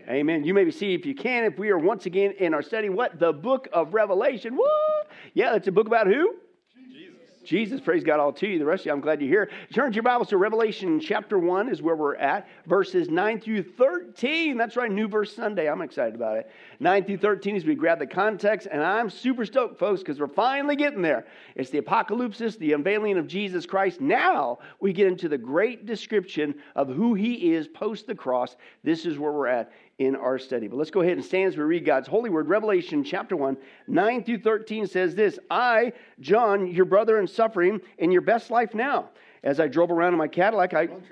Amen. You maybe see, if you can, if we are once again in our study, what? The book of Revelation. What? Yeah, it's a book about who? Jesus, praise God, all to you. The rest of you, I'm glad you're here. Turn to your Bibles to Revelation chapter 1 is where we're at. Verses 9 through 13. That's right, New Verse Sunday. I'm excited about it. 9 through 13 as we grab the context. And I'm super stoked, folks, because we're finally getting there. It's the apocalypse, the unveiling of Jesus Christ. Now we get into the great description of who he is post the cross. This is where we're at in our study. But let's go ahead and stand as we read God's holy word. Revelation chapter 1, 9 through 13 says this: I, John, your brother in suffering, in your best life now. As I drove around in my Cadillac,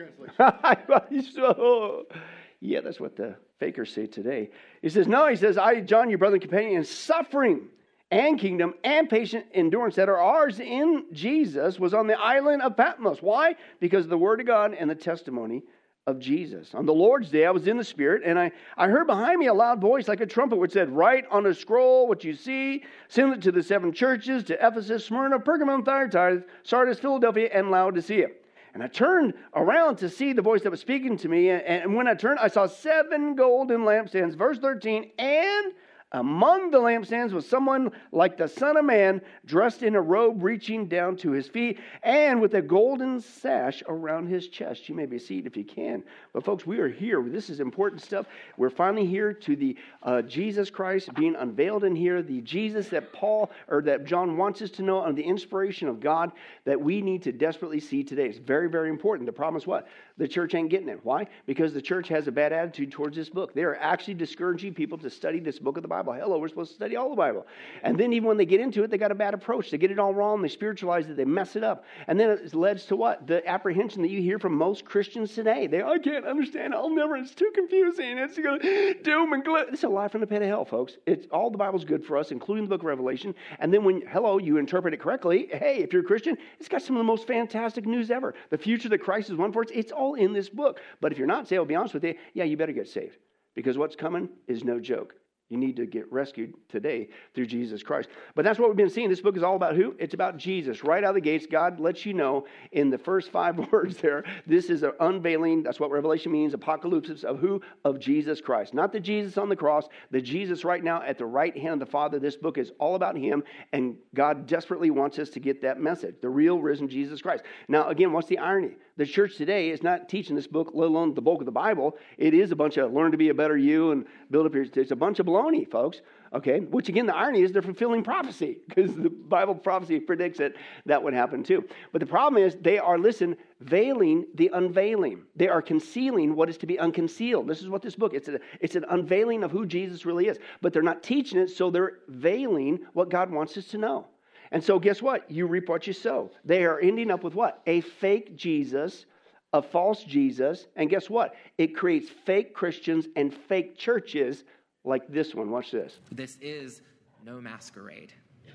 yeah, that's what the fakers say today. He says, I, John, your brother and companion, in suffering and kingdom and patient endurance that are ours in Jesus, was on the island of Patmos. Why? Because of the word of God and the testimony of Jesus. On the Lord's day, I was in the Spirit, and I heard behind me a loud voice like a trumpet, which said, write on a scroll what you see, send it to the 7 churches, to Ephesus, Smyrna, Pergamum, Thyatira, Sardis, Philadelphia, and Laodicea. And I turned around to see the voice that was speaking to me, and when I turned, I saw 7 golden lampstands. Verse 13, and among the lampstands was someone like the Son of Man, dressed in a robe reaching down to his feet, and with a golden sash around his chest. You may be seated if you can. But folks, we are here. This is important stuff. We're finally here to the Jesus Christ being unveiled in here, the Jesus that that John wants us to know, under the inspiration of God, that we need to desperately see today. It's very, very important. The problem is what? The church ain't getting it. Why? Because the church has a bad attitude towards this book. They are actually discouraging people to study this book of the Bible. Hello, we're supposed to study all the Bible. And then even when they get into it, they got a bad approach. They get it all wrong. They spiritualize it. They mess it up. And then it leads to what? The apprehension that you hear from most Christians today. I can't understand. It's too confusing. It's doom and gloom. It's a lie from the pit of hell, folks. It's all the Bible's good for us, including the book of Revelation. And then when, you interpret it correctly, hey, if you're a Christian, it's got some of the most fantastic news ever. The future that Christ has won for us, it's all in this book. But if you're not saved, I'll be honest with you, you better get saved. Because what's coming is no joke. You need to get rescued today through Jesus Christ. But that's what we've been seeing. This book is all about who? It's about Jesus. Right out of the gates, God lets you know in the first 5 words there, this is an unveiling, that's what Revelation means, apocalypse of who? Of Jesus Christ. Not the Jesus on the cross, the Jesus right now at the right hand of the Father. This book is all about him, and God desperately wants us to get that message, the real risen Jesus Christ. Now, again, what's the irony? The church today is not teaching this book, let alone the bulk of the Bible. It is a bunch of learn to be a better you and build up your... It's a bunch of baloney, folks. Okay? Which, again, the irony is they're fulfilling prophecy because the Bible prophecy predicts that would happen too. But the problem is they are, veiling the unveiling. They are concealing what is to be unconcealed. This is what this book is. It's an unveiling of who Jesus really is. But they're not teaching it, so they're veiling what God wants us to know. And so guess what? You reap what you sow. They are ending up with what? A fake Jesus, a false Jesus. And guess what? It creates fake Christians and fake churches like this one. Watch this. This is no masquerade.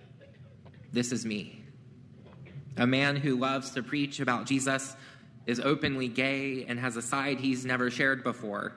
This is me. A man who loves to preach about Jesus, is openly gay, and has a side he's never shared before.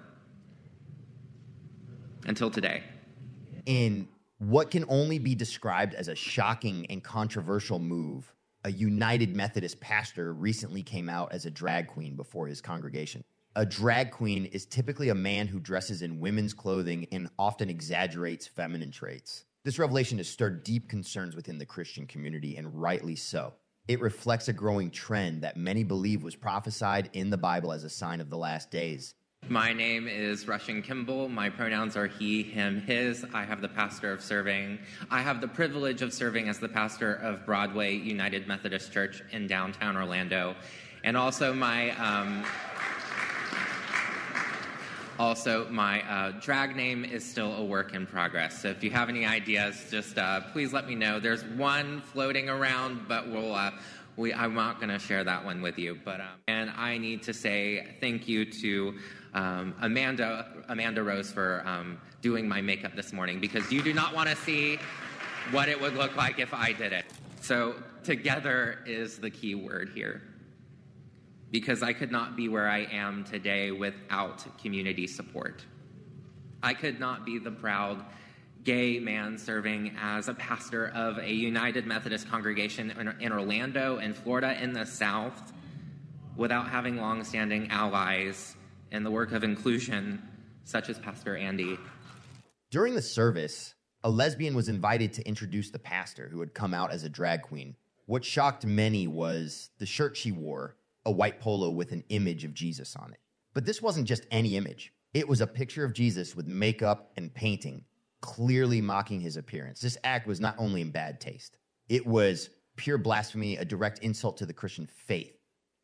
Until today. In what can only be described as a shocking and controversial move, a United Methodist pastor recently came out as a drag queen before his congregation. A drag queen is typically a man who dresses in women's clothing and often exaggerates feminine traits. This revelation has stirred deep concerns within the Christian community, and rightly so. It reflects a growing trend that many believe was prophesied in the Bible as a sign of the last days. My name is Russian Kimball. My pronouns are he, him, his. I have the privilege of serving as the pastor of Broadway United Methodist Church in downtown Orlando. And also my drag name is still a work in progress. So if you have any ideas, just please let me know. There's one floating around, but I'm not going to share that one with you. But and I need to say thank you to Amanda Rose for doing my makeup this morning, because you do not want to see what it would look like if I did it. So together is the key word here, because I could not be where I am today without community support. I could not be the proud gay man serving as a pastor of a United Methodist congregation in Orlando and Florida in the South without having long-standing allies in the work of inclusion such as Pastor Andy. During the service, a lesbian was invited to introduce the pastor who had come out as a drag queen. What shocked many was the shirt she wore, a white polo with an image of Jesus on it. But this wasn't just any image. It was a picture of Jesus with makeup and painting, clearly mocking his appearance. This act was not only in bad taste, it was pure blasphemy, a direct insult to the Christian faith.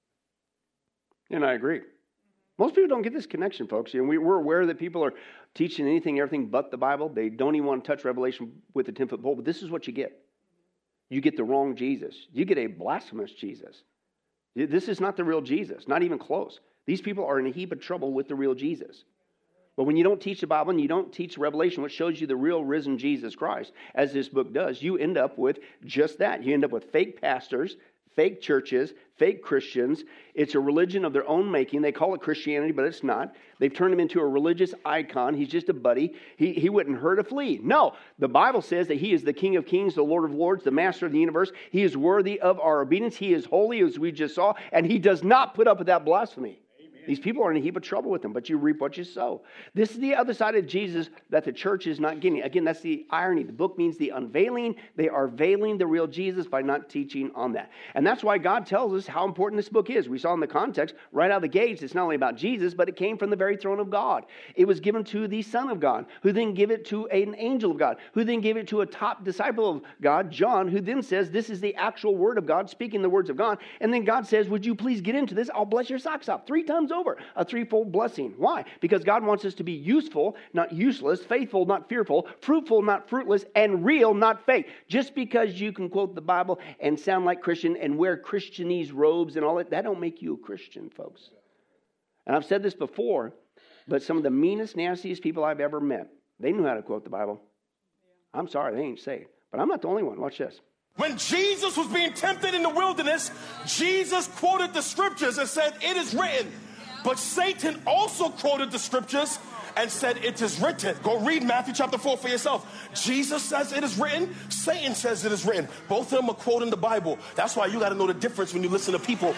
And I agree. Most people don't get this connection, folks. You know, we're aware that people are teaching anything, everything but the Bible. They don't even want to touch Revelation with a 10-foot pole, but this is what you get. You get the wrong Jesus. You get a blasphemous Jesus. This is not the real Jesus, not even close. These people are in a heap of trouble with the real Jesus. But when you don't teach the Bible and you don't teach Revelation, which shows you the real risen Jesus Christ, as this book does, you end up with just that. You end up with fake pastors, fake churches, fake Christians. It's a religion of their own making. They call it Christianity, but it's not. They've turned him into a religious icon. He's just a buddy. He wouldn't hurt a flea. No, the Bible says that he is the King of Kings, the Lord of Lords, the Master of the universe. He is worthy of our obedience. He is holy, as we just saw, and he does not put up with that blasphemy. These people are in a heap of trouble with him, but you reap what you sow. This is the other side of Jesus that the church is not getting. Again, that's the irony. The book means the unveiling. They are veiling the real Jesus by not teaching on that. And that's why God tells us how important this book is. We saw in the context, right out of the gates, it's not only about Jesus, but it came from the very throne of God. It was given to the Son of God, who then gave it to an angel of God, who then gave it to a top disciple of God, John, who then says, this is the actual word of God, speaking the words of God. And then God says, would you please get into this? I'll bless your socks off 3 times over. A threefold blessing. Why? Because God wants us to be useful, not useless, faithful, not fearful, fruitful, not fruitless, and real, not fake. Just because you can quote the Bible and sound like Christian and wear Christianese robes and all that don't make you a Christian, folks. And I've said this before, but some of the meanest, nastiest people I've ever met, they knew how to quote the Bible. I'm sorry, they ain't saved. But I'm not the only one. Watch this. When Jesus was being tempted in the wilderness, Jesus quoted the scriptures and said, it is written. But Satan also quoted the scriptures and said, it is written. Go read Matthew chapter 4 for yourself. Jesus says it is written. Satan says it is written. Both of them are quoting the Bible. That's why you got to know the difference when you listen to people.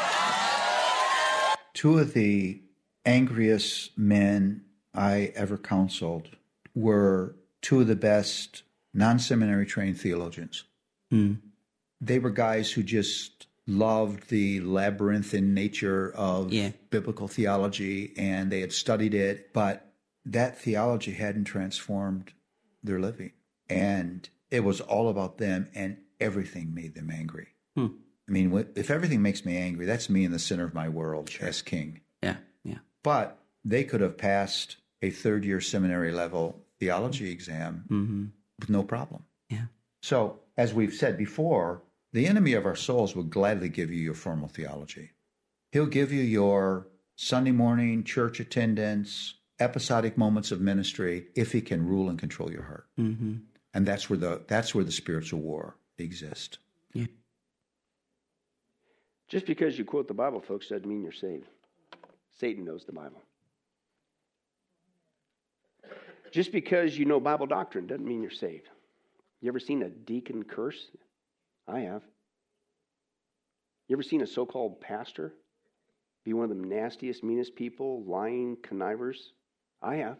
2 of the angriest men I ever counseled were 2 of the best non-seminary trained theologians. They were guys who just loved the labyrinthine nature of biblical theology, and they had studied it, but that theology hadn't transformed their living. And it was all about them, and everything made them angry. I mean, if everything makes me angry, that's me in the center of my world as king. Yeah. But they could have passed a third-year seminary level theology exam with no problem. Yeah. So, as we've said before, the enemy of our souls will gladly give you your formal theology. He'll give you your Sunday morning church attendance, episodic moments of ministry, if he can rule and control your heart. And that's where the spiritual war exists. Yeah. Just because you quote the Bible, folks, doesn't mean you're saved. Satan knows the Bible. Just because you know Bible doctrine doesn't mean you're saved. You ever seen a deacon curse? I have. You ever seen a so-called pastor be one of the nastiest, meanest people, lying connivers? I have.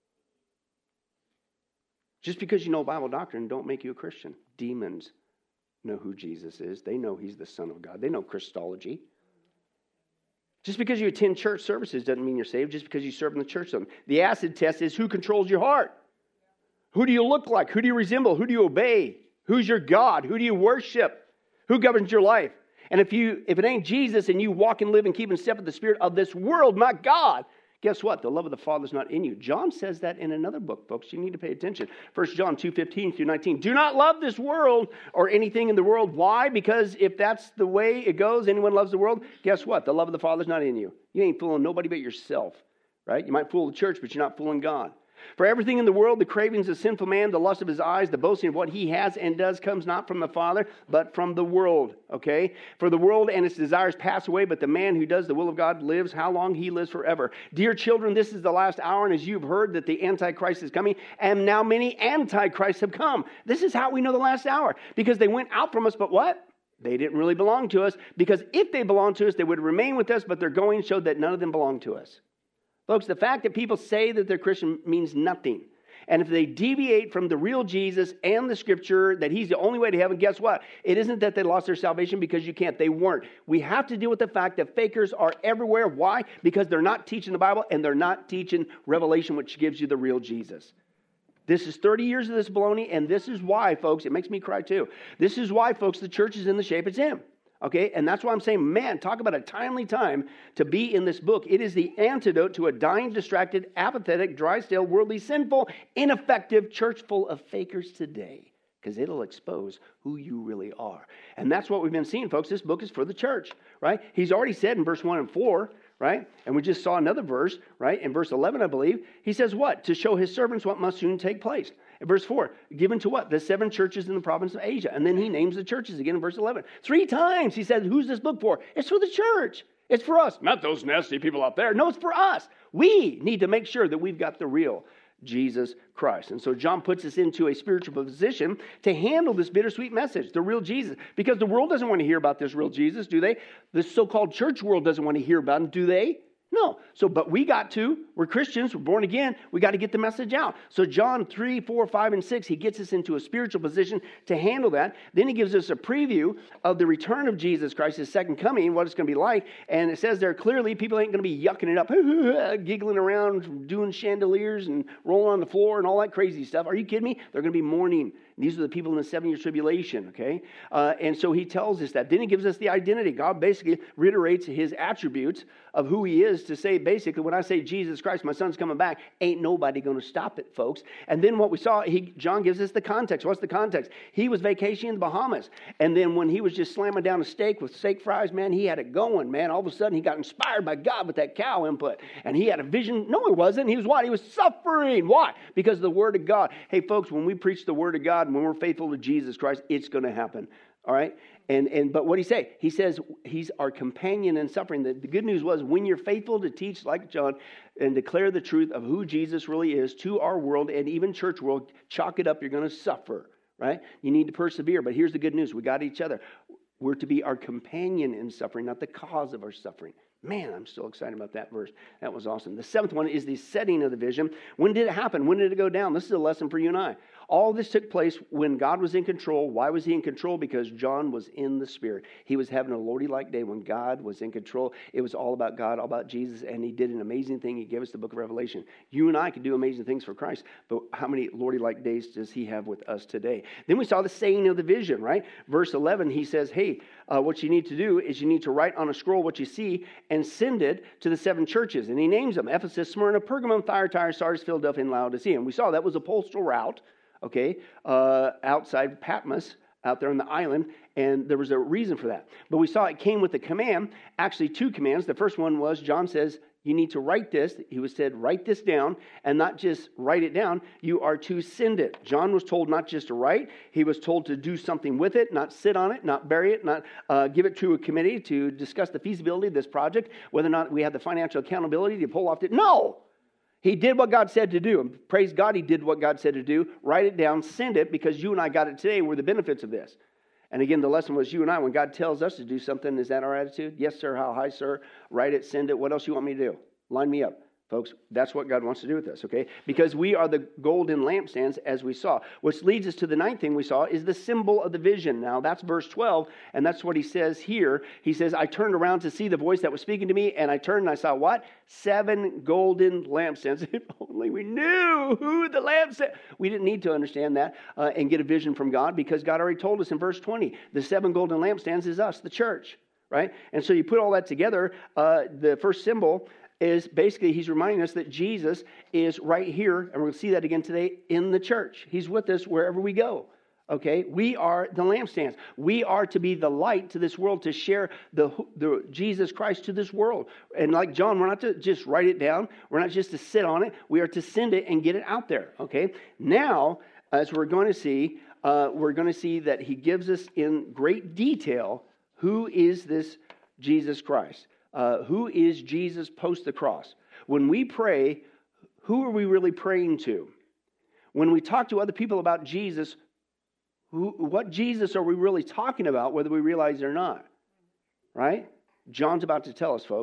Just because you know Bible doctrine don't make you a Christian. Demons know who Jesus is. They know he's the Son of God. They know Christology. Just because you attend church services doesn't mean you're saved. Just because you serve in the church doesn't. The acid test is who controls your heart. Who do you look like? Who do you resemble? Who do you obey? Who's your God? Who do you worship? Who governs your life? And if it ain't Jesus and you walk and live and keep in step with the spirit of this world, not God, guess what? The love of the Father is not in you. John says that in another book, folks. You need to pay attention. 1 John 2:15 through 19. Do not love this world or anything in the world. Why? Because if that's the way it goes, anyone loves the world, guess what? The love of the Father is not in you. You ain't fooling nobody but yourself, right? You might fool the church, but you're not fooling God. For everything in the world, the cravings of sinful man, the lust of his eyes, the boasting of what he has and does comes not from the Father, but from the world, okay? For the world and its desires pass away, but the man who does the will of God lives how long? He lives forever. Dear children, this is the last hour, and as you've heard that the Antichrist is coming, and now many Antichrists have come. This is how we know the last hour, because they went out from us, but what? They didn't really belong to us, because if they belonged to us, they would remain with us, but their going showed that none of them belonged to us. Folks, the fact that people say that they're Christian means nothing. And if they deviate from the real Jesus and the scripture that he's the only way to heaven, guess what? It isn't that they lost their salvation because you can't. They weren't. We have to deal with the fact that fakers are everywhere. Why? Because they're not teaching the Bible and they're not teaching Revelation, which gives you the real Jesus. This is 30 years of this baloney, and this is why, folks, it makes me cry too. This is why, folks, the church is in the shape it's in. Okay, and that's why I'm saying, man, talk about a timely time to be in this book. It is the antidote to a dying, distracted, apathetic, dry, stale, worldly, sinful, ineffective church full of fakers today. Because it'll expose who you really are. And that's what we've been seeing, folks. This book is for the church, right? He's already said in verse 1 and 4, right? And we just saw another verse, right? In verse 11, I believe, he says what? To show his servants what must soon take place. In verse 4, given to what? The 7 churches in the province of Asia. And then he names the churches again in verse 11. 3 times he says, who's this book for? It's for the church. It's for us. Not those nasty people out there. No, it's for us. We need to make sure that we've got the real Jesus Christ. And so John puts us into a spiritual position to handle this bittersweet message, the real Jesus. Because the world doesn't want to hear about this real Jesus, do they? The so-called church world doesn't want to hear about him, do they? No. But we got to. We're Christians. We're born again. We got to get the message out. So John 3, 4, 5, and 6, he gets us into a spiritual position to handle that. Then he gives us a preview of the return of Jesus Christ, his second coming, what it's going to be like. And it says there clearly people ain't going to be yucking it up, giggling around, doing chandeliers and rolling on the floor and all that crazy stuff. Are you kidding me? They're going to be mourning. These are the people in the 7-year tribulation, okay? And so he tells us that. Then he gives us the identity. God basically reiterates his attributes of who he is to say, basically, when I say Jesus Christ, my son's coming back, ain't nobody going to stop it, folks. And then what we saw, John gives us the context. What's the context? He was vacationing in the Bahamas. And then when he was just slamming down a steak with steak fries, man, he had it going, man. All of a sudden, he got inspired by God with that cow input. And he had a vision. No, he wasn't. He was what? He was suffering. Why? Because of the Word of God. Hey, folks, when we preach the Word of God, when we're faithful to Jesus Christ, it's going to happen. All right? But what did he say? He says he's our companion in suffering. The good news was when you're faithful to teach like John and declare the truth of who Jesus really is to our world and even church world, chalk it up, you're going to suffer. Right? You need to persevere. But here's the good news. We got each other. We're to be our companion in suffering, not the cause of our suffering. Man, I'm so excited about that verse. That was awesome. The 7th one is the setting of the vision. When did it happen? When did it go down? This is a lesson for you and I. All this took place when God was in control. Why was he in control? Because John was in the Spirit. He was having a Lordy-like day when God was in control. It was all about God, all about Jesus, and he did an amazing thing. He gave us the book of Revelation. You and I can do amazing things for Christ, but how many Lordy-like days does he have with us today? Then we saw the saying of the vision, right? Verse 11, he says, hey, what you need to do is you need to write on a scroll what you see and send it to the 7 churches. And he names them: Ephesus, Smyrna, Pergamum, Thyatira, Sardis, Philadelphia, and Laodicea. And we saw that was a postal route, okay, outside Patmos, out there on the island, and there was a reason for that. But we saw it came with a command, actually 2 commands. The first one was, John says, you need to write this. He was said, write this down, and not just write it down, you are to send it. John was told not just to write, he was told to do something with it, not sit on it, not bury it, not give it to a committee to discuss the feasibility of this project, whether or not we had the financial accountability to pull off it. No! He did what God said to do. And praise God, he did what God said to do. Write it down, send it, because you and I got it today. We're the benefits of this. And again, the lesson was you and I, when God tells us to do something, is that our attitude? Yes, sir. How high, sir? Write it, send it. What else you want me to do? Line me up. Folks, that's what God wants to do with us, okay? Because we are the golden lampstands, as we saw. Which leads us to the 9th thing we saw is the symbol of the vision. Now, that's verse 12, and that's what he says here. He says, I turned around to see the voice that was speaking to me, and I turned and I saw what? 7 golden lampstands. If only we knew who the lampstand. We didn't need to understand that and get a vision from God, because God already told us in verse 20, the 7 golden lampstands is us, the church, right? And so you put all that together, the first symbol is basically he's reminding us that Jesus is right here, and we're going to see that again today, in the church. He's with us wherever we go, okay? We are the lampstands. We are to be the light to this world, to share the Jesus Christ to this world. And like John, we're not to just write it down. We're not just to sit on it. We are to send it and get it out there, okay? Now, as we're going to see that he gives us in great detail who is this Jesus Christ. Who is Jesus post the cross? When we pray, who are we really praying to? When we talk to other people about Jesus, what Jesus are we really talking about, whether we realize it or not? Right? John's about to tell us, folks.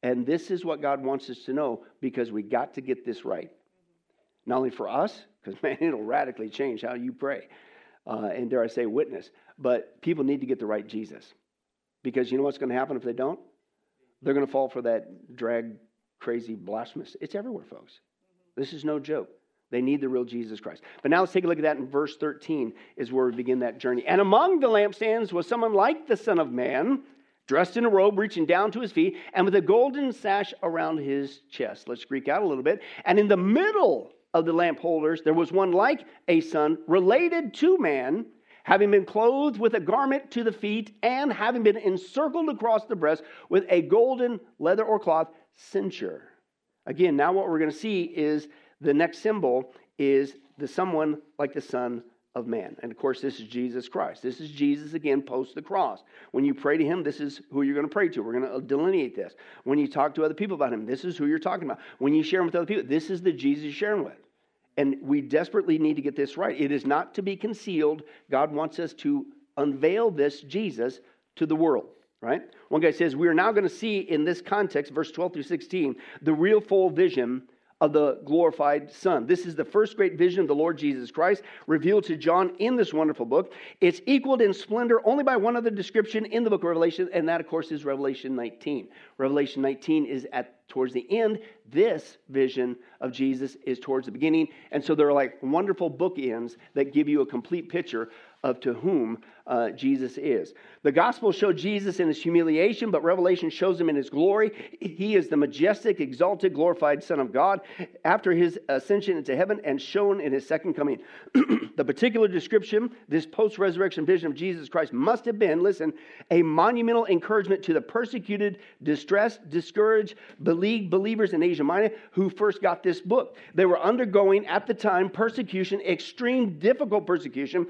And this is what God wants us to know, because we got to get this right. Not only for us, because, man, it'll radically change how you pray. And dare I say, witness. But people need to get the right Jesus. Because you know what's going to happen if they don't? They're going to fall for that drag, crazy, blasphemous. It's everywhere, folks. This is no joke. They need the real Jesus Christ. But now let's take a look at that in verse 13 is where we begin that journey. And among the lampstands was someone like the Son of Man, dressed in a robe reaching down to his feet, and with a golden sash around his chest. Let's Greek out a little bit. And in the middle of the lamp holders, there was one like a son, related to man, having been clothed with a garment to the feet, and having been encircled across the breast with a golden leather or cloth cincture. Again, now what we're going to see is the next symbol is the someone like the Son of Man. And of course, this is Jesus Christ. This is Jesus again post the cross. When you pray to him, this is who you're going to pray to. We're going to delineate this. When you talk to other people about him, this is who you're talking about. When you share him with other people, this is the Jesus you're sharing with. And we desperately need to get this right. It is not to be concealed. God wants us to unveil this Jesus to the world, right? One guy says, we are now going to see in this context, verse 12 through 16, the real full vision of the glorified Son. This is the first great vision of the Lord Jesus Christ revealed to John in this wonderful book. It's equaled in splendor only by one other description in the book of Revelation, and that, of course, is Revelation 19. Revelation 19 is towards the end. This vision of Jesus is towards the beginning. And so there are like wonderful bookends that give you a complete picture of to whom Jesus is. The gospel showed Jesus in his humiliation, but Revelation shows him in his glory. He is the majestic, exalted, glorified Son of God after his ascension into heaven and shown in his second coming. The particular description, this post-resurrection vision of Jesus Christ must have been, listen, a monumental encouragement to the persecuted, distressed, discouraged, beleaguered believers in Asia Minor who first got this book. They were undergoing at the time persecution, extreme, difficult persecution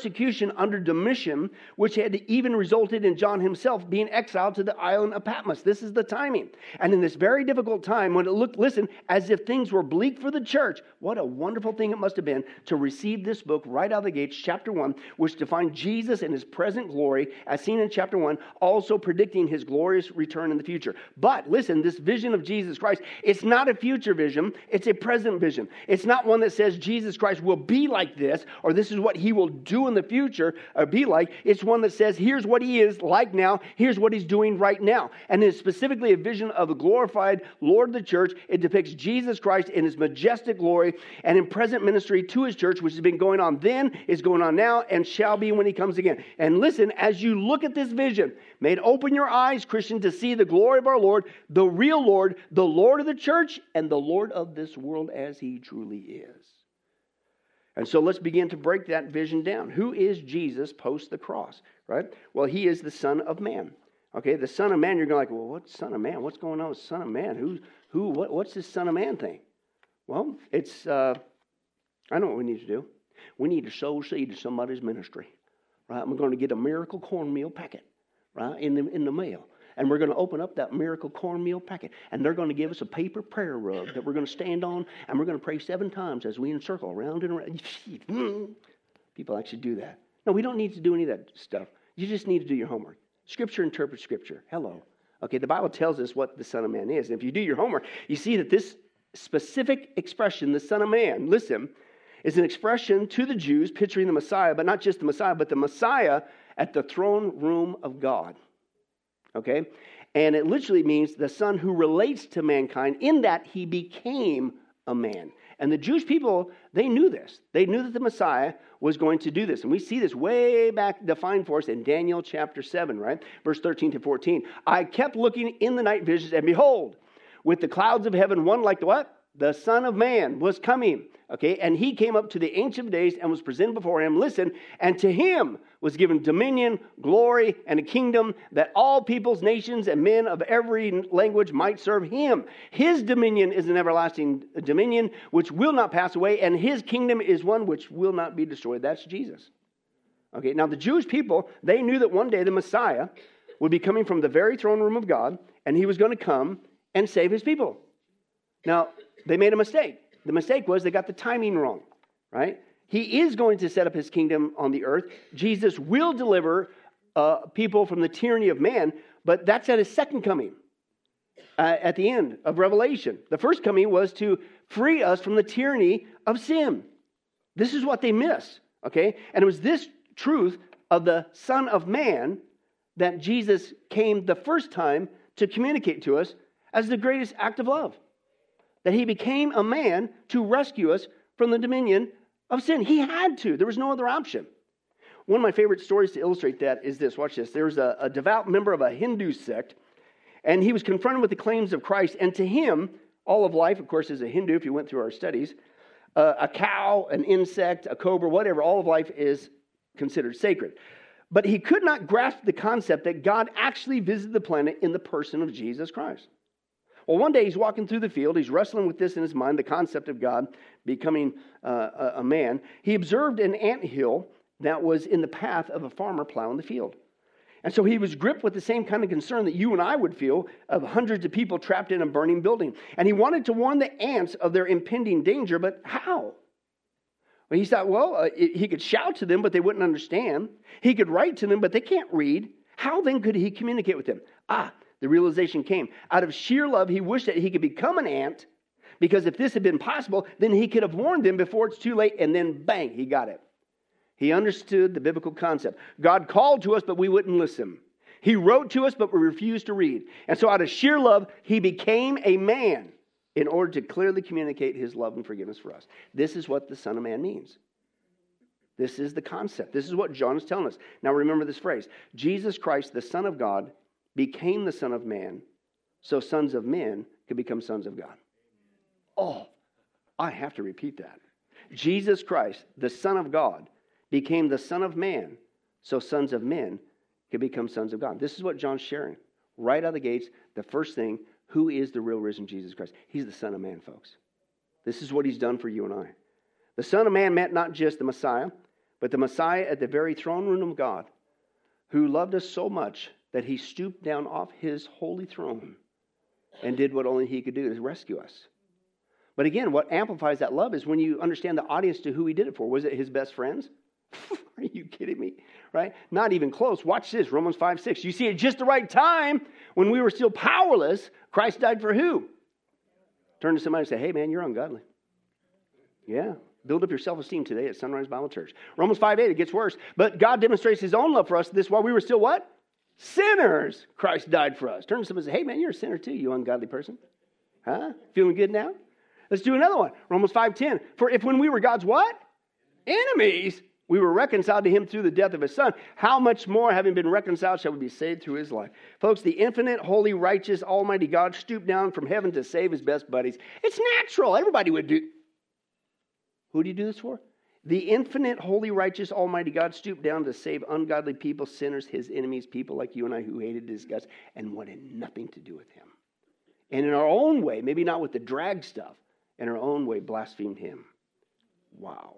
under Domitian, which had even resulted in John himself being exiled to the island of Patmos. This is the timing. And in this very difficult time, when it looked, listen, as if things were bleak for the church, what a wonderful thing it must have been to receive this book right out of the gates, chapter 1, which defined Jesus in his present glory, as seen in chapter 1, also predicting his glorious return in the future. But listen, this vision of Jesus Christ, it's not a future vision, it's a present vision. It's not one that says Jesus Christ will be like this, or this is what he will do in the future, or be like. It's one that says, here's what he is like now, here's what he's doing right now. And it's specifically a vision of the glorified Lord of the church. It depicts Jesus Christ in his majestic glory and in present ministry to his church, which has been going on then, is going on now, and shall be when he comes again. And listen, as you look at this vision, may it open your eyes, Christian, to see the glory of our Lord, the real Lord, the Lord of the church, and the Lord of this world as he truly is. And so let's begin to break that vision down. Who is Jesus post the cross, right? Well, he is the Son of Man. Okay, the Son of Man, you're going like, well, what's Son of Man? What's going on with Son of Man? What's this Son of Man thing? Well, it's, I know what we need to do. We need to sow seed to somebody's ministry, right? We're going to get a miracle cornmeal packet, right, in the mail. And we're going to open up that miracle cornmeal packet. And they're going to give us a paper prayer rug that we're going to stand on. And we're going to pray 7 times as we encircle around and around. People actually do that. No, we don't need to do any of that stuff. You just need to do your homework. Scripture interprets Scripture. Hello. Okay, the Bible tells us what the Son of Man is. And if you do your homework, you see that this specific expression, the Son of Man, listen, is an expression to the Jews picturing the Messiah, but not just the Messiah, but the Messiah at the throne room of God. Okay? And it literally means the Son who relates to mankind in that he became a man. And the Jewish people, they knew this. They knew that the Messiah was going to do this. And we see this way back defined for us in Daniel chapter 7, right? Verse 13 to 14. I kept looking in the night visions, and behold, with the clouds of heaven, one like the what? The Son of Man was coming. Okay, and he came up to the Ancient of Days and was presented before him. Listen, and to him was given dominion, glory, and a kingdom that all peoples, nations, and men of every language might serve him. His dominion is an everlasting dominion which will not pass away, and his kingdom is one which will not be destroyed. That's Jesus. Okay, now the Jewish people, they knew that one day the Messiah would be coming from the very throne room of God, and he was going to come and save his people. Now, they made a mistake. The mistake was they got the timing wrong, right? He is going to set up his kingdom on the earth. Jesus will deliver people from the tyranny of man, but that's at his second coming. at the end of Revelation. The first coming was to free us from the tyranny of sin. This is what they miss, okay? And it was this truth of the Son of Man that Jesus came the first time to communicate to us as the greatest act of love. That he became a man to rescue us from the dominion of sin. He had to. There was no other option. One of my favorite stories to illustrate that is this. Watch this. There was a devout member of a Hindu sect, and he was confronted with the claims of Christ. And to him, all of life, of course, as a Hindu, if you went through our studies, a cow, an insect, a cobra, whatever, all of life is considered sacred. But he could not grasp the concept that God actually visited the planet in the person of Jesus Christ. Well, one day he's walking through the field. He's wrestling with this in his mind, the concept of God becoming a man. He observed an anthill that was in the path of a farmer plowing the field. And so he was gripped with the same kind of concern that you and I would feel of hundreds of people trapped in a burning building. And he wanted to warn the ants of their impending danger, but how? Well, he thought, he could shout to them, but they wouldn't understand. He could write to them, but they can't read. How then could he communicate with them? The realization came. Out of sheer love, he wished that he could become an ant, because if this had been possible, then he could have warned them before it's too late, and then bang, he got it. He understood the biblical concept. God called to us, but we wouldn't listen. He wrote to us, but we refused to read. And so out of sheer love, he became a man in order to clearly communicate his love and forgiveness for us. This is what the Son of Man means. This is the concept. This is what John is telling us. Now remember this phrase. Jesus Christ, the Son of God, became the Son of Man, so sons of men could become sons of God. Oh, I have to repeat that. Jesus Christ, the Son of God, became the Son of Man, so sons of men could become sons of God. This is what John's sharing. Right out of the gates, the first thing, who is the real risen Jesus Christ? He's the Son of Man, folks. This is what he's done for you and I. The Son of Man meant not just the Messiah, but the Messiah at the very throne room of God, who loved us so much that he stooped down off his holy throne and did what only he could do to rescue us. But again, what amplifies that love is when you understand the audience to who he did it for. Was it his best friends? Are you kidding me? Right? Not even close. Watch this, Romans 5:6. You see, at just the right time, when we were still powerless, Christ died for who? Turn to somebody and say, hey man, you're ungodly. Yeah. Build up your self-esteem today at Sunrise Bible Church. Romans 5:8, it gets worse. But God demonstrates his own love for us. This while we were still what? Sinners. Christ died for us. Turn to somebody and say, hey man, you're a sinner too, you ungodly person. Huh? Feeling good now? Let's do another one. Romans 5:10. For if when we were God's what? Enemies, we were reconciled to him through the death of his son. How much more, having been reconciled, shall we be saved through his life? Folks, the infinite, holy, righteous, almighty God stooped down from heaven to save his best buddies. It's natural. Everybody would do. Who do you do this for? The infinite, holy, righteous, almighty God stooped down to save ungodly people, sinners, his enemies, people like you and I who hated his guts and wanted nothing to do with him. And in our own way, maybe not with the drag stuff, in our own way blasphemed him. Wow.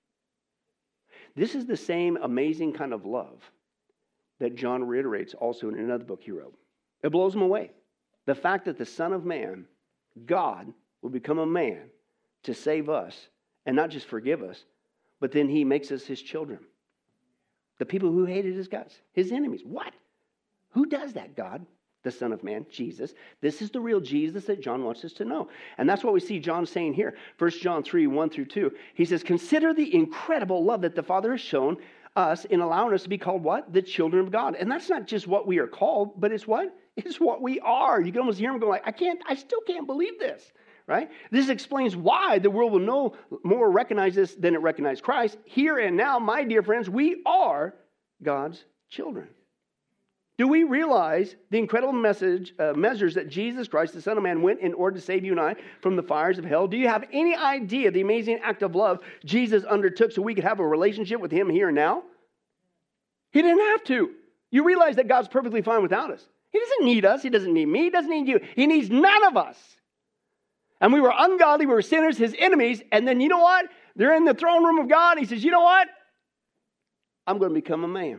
This is the same amazing kind of love that John reiterates also in another book he wrote. It blows him away. The fact that the Son of Man, God, will become a man to save us and not just forgive us, but then he makes us his children. The people who hated his guts, his enemies. What? Who does that, God? The Son of Man, Jesus. This is the real Jesus that John wants us to know. And that's what we see John saying here. 1 John 3:1-2. He says, consider the incredible love that the Father has shown us in allowing us to be called what? The children of God. And that's not just what we are called, but it's what? It's what we are. You can almost hear him go like, I still can't believe this. Right? This explains why the world will no more recognize this than it recognized Christ. Here and now, my dear friends, we are God's children. Do we realize the incredible measures that Jesus Christ, the Son of Man, went in order to save you and I from the fires of hell? Do you have any idea the amazing act of love Jesus undertook so we could have a relationship with him here and now? He didn't have to. You realize that God's perfectly fine without us. He doesn't need us. He doesn't need me. He doesn't need you. He needs none of us. And we were ungodly. We were sinners, his enemies. And then you know what? They're in the throne room of God. He says, you know what? I'm going to become a man.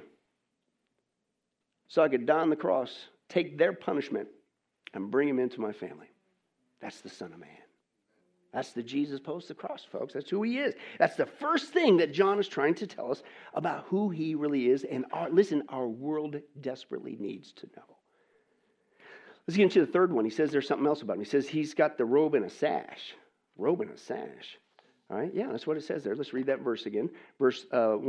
So I could die on the cross, take their punishment, and bring him into my family. That's the Son of Man. That's the Jesus post the cross, folks. That's who he is. That's the first thing that John is trying to tell us about who he really is. And our world desperately needs to know. Let's get into the third one. He says there's something else about him. He says he's got the robe and a sash. Robe and a sash. All right, yeah, that's what it says there. Let's read that verse again. Verse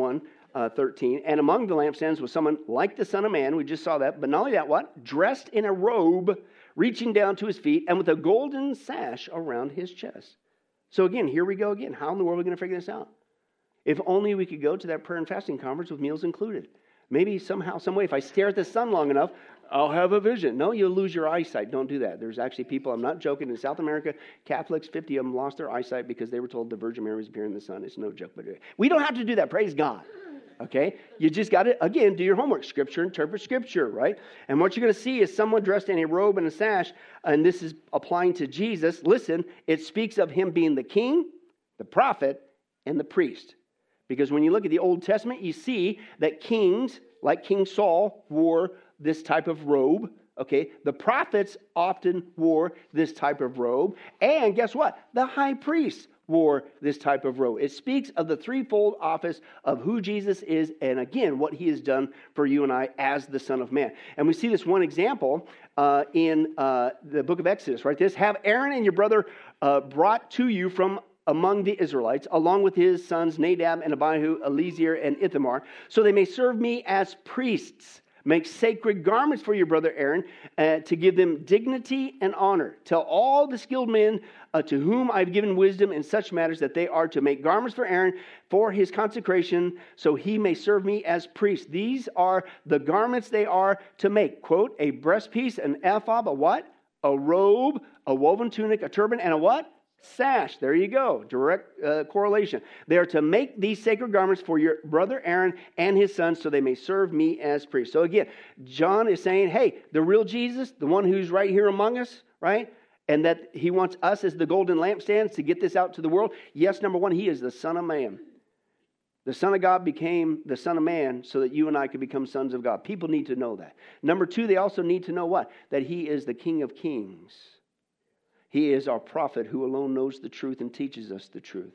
13. And among the lampstands was someone like the Son of Man. We just saw that. But not only that, what? Dressed in a robe, reaching down to his feet, and with a golden sash around his chest. So again, here we go again. How in the world are we going to figure this out? If only we could go to that prayer and fasting conference with meals included. Maybe somehow, some way, if I stare at the sun long enough, I'll have a vision. No, you'll lose your eyesight. Don't do that. There's actually people, I'm not joking, in South America, Catholics, 50 of them lost their eyesight because they were told the Virgin Mary was appearing in the sun. It's no joke. But we don't have to do that. Praise God. Okay? You just got to, again, do your homework. Scripture, interpret Scripture, right? And what you're going to see is someone dressed in a robe and a sash, and this is applying to Jesus. Listen, it speaks of him being the king, the prophet, and the priest. Because when you look at the Old Testament, you see that kings, like King Saul, wore this type of robe. Okay, the prophets often wore this type of robe. And guess what? The high priest wore this type of robe. It speaks of the threefold office of who Jesus is and, again, what he has done for you and I as the Son of Man. And we see this one example in the book of Exodus, right? This, have Aaron and your brother brought to you from among the Israelites, along with his sons Nadab and Abihu, Eleazar and Ithamar, so they may serve me as priests. Make sacred garments for your brother Aaron to give them dignity and honor. Tell all the skilled men to whom I've given wisdom in such matters that they are to make garments for Aaron for his consecration, so he may serve me as priest. These are the garments they are to make. Quote, a breastpiece, an ephod, a what? A robe, a woven tunic, a turban, and a what? Sash. There you go. Direct correlation. They are to make these sacred garments for your brother Aaron and his sons so they may serve me as priests. So again, John is saying, hey, the real Jesus, the one who's right here among us, right? And that he wants us as the golden lampstands to get this out to the world. Yes, number one, he is the Son of Man. The Son of God became the Son of Man so that you and I could become sons of God. People need to know that. Number two, they also need to know what? That he is the King of Kings. He is our prophet who alone knows the truth and teaches us the truth.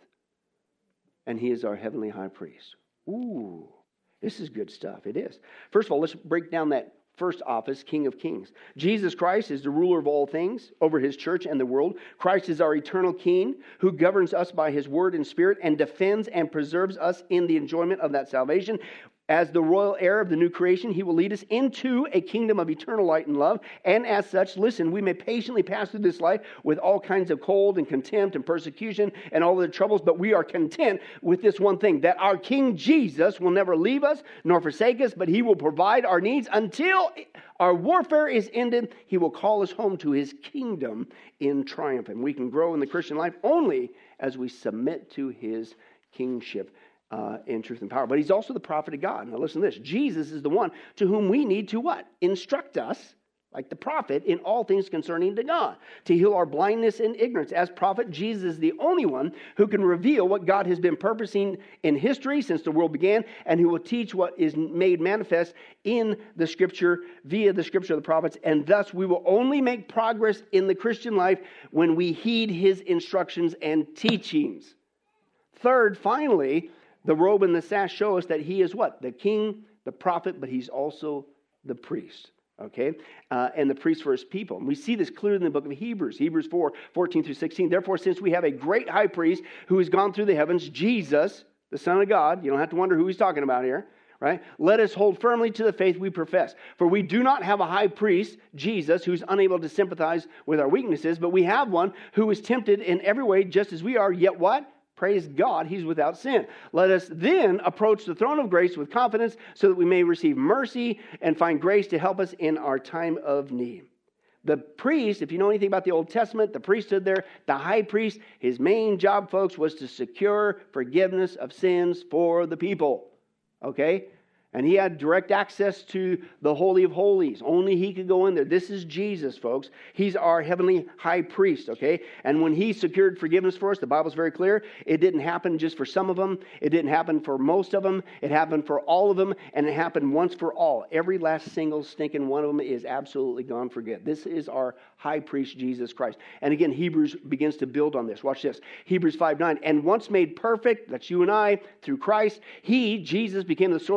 And he is our heavenly high priest. Ooh, this is good stuff. It is. First of all, let's break down that first office, King of Kings. Jesus Christ is the ruler of all things over his church and the world. Christ is our eternal King who governs us by his word and spirit and defends and preserves us in the enjoyment of that salvation. As the royal heir of the new creation, he will lead us into a kingdom of eternal light and love. And as such, listen, we may patiently pass through this life with all kinds of cold and contempt and persecution and all of the troubles, but we are content with this one thing, that our King Jesus will never leave us nor forsake us, but he will provide our needs until our warfare is ended. He will call us home to his kingdom in triumph. And we can grow in the Christian life only as we submit to his kingship. In truth and power. But he's also the prophet of God. Now listen to this. Jesus is the one to whom we need to what? Instruct us, like the prophet, in all things concerning to God, to heal our blindness and ignorance. As prophet, Jesus is the only one who can reveal what God has been purposing in history since the world began, and who will teach what is made manifest in the Scripture via the Scripture of the prophets. And thus we will only make progress in the Christian life when we heed his instructions and teachings. Third, finally, the robe and the sash show us that he is what? The king, the prophet, but he's also the priest. Okay? And the priest for his people. And we see this clearly in the book of Hebrews. Hebrews 4, 14 through 16. Therefore, since we have a great high priest who has gone through the heavens, Jesus, the Son of God, you don't have to wonder who he's talking about here, right? Let us hold firmly to the faith we profess. For we do not have a high priest, Jesus, who's unable to sympathize with our weaknesses, but we have one who is tempted in every way just as we are, yet what? Praise God, he's without sin. Let us then approach the throne of grace with confidence so that we may receive mercy and find grace to help us in our time of need. The priest, if you know anything about the Old Testament, the priesthood there, the high priest, his main job, folks, was to secure forgiveness of sins for the people. Okay? And he had direct access to the Holy of Holies. Only he could go in there. This is Jesus, folks. He's our heavenly high priest, okay? And when he secured forgiveness for us, the Bible's very clear, it didn't happen just for some of them. It didn't happen for most of them. It happened for all of them, and it happened once for all. Every last single stinking one of them is absolutely gone for good. This is our high priest, Jesus Christ. And again, Hebrews begins to build on this. Watch this. Hebrews 5:9. And once made perfect, that's you and I, through Christ, he, Jesus, became the source of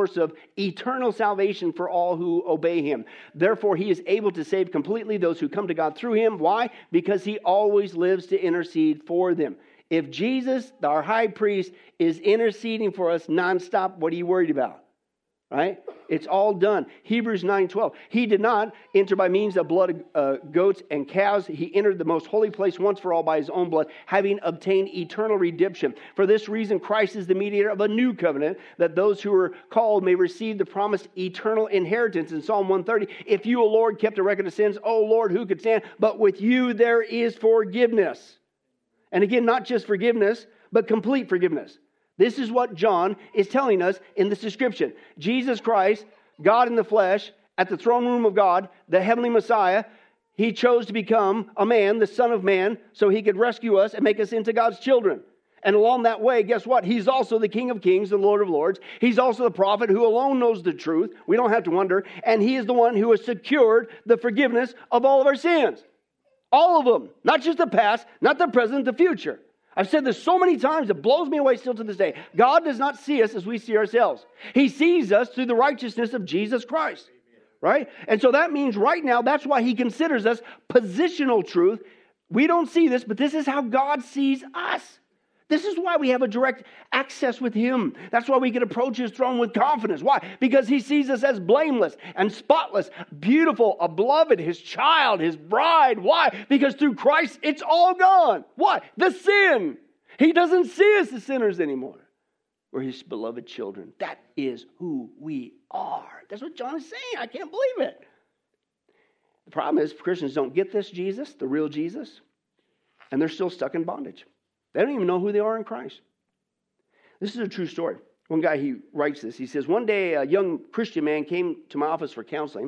eternal salvation for all who obey him. Therefore, he is able to save completely those who come to God through him. Why? Because he always lives to intercede for them. If Jesus, our high priest, is interceding for us nonstop, what are you worried about? Right? It's all done. Hebrews 9:12. He did not enter by means of blood of goats and calves. He entered the most holy place once for all by his own blood, having obtained eternal redemption. For this reason, Christ is the mediator of a new covenant, that those who are called may receive the promised eternal inheritance. In Psalm 130, if you, O Lord, kept a record of sins, O Lord, who could stand? But with you there is forgiveness. And again, not just forgiveness, but complete forgiveness. This is what John is telling us in this description. Jesus Christ, God in the flesh, at the throne room of God, the heavenly Messiah, he chose to become a man, the Son of Man, so he could rescue us and make us into God's children. And along that way, guess what? He's also the King of Kings, the Lord of Lords. He's also the prophet who alone knows the truth. We don't have to wonder. And he is the one who has secured the forgiveness of all of our sins. All of them. Not just the past, not the present, the future. I've said this so many times, it blows me away still to this day. God does not see us as we see ourselves. He sees us through the righteousness of Jesus Christ. Right? And so that means right now, that's why he considers us positional truth. We don't see this, but this is how God sees us. This is why we have a direct access with him. That's why we can approach his throne with confidence. Why? Because he sees us as blameless and spotless, beautiful, a beloved, his child, his bride. Why? Because through Christ, it's all gone. Why? The sin. He doesn't see us as sinners anymore. We're his beloved children. That is who we are. That's what John is saying. I can't believe it. The problem is Christians don't get this Jesus, the real Jesus, and they're still stuck in bondage. They don't even know who they are in Christ. This is a true story. One guy, he writes this. He says, one day a young Christian man came to my office for counseling.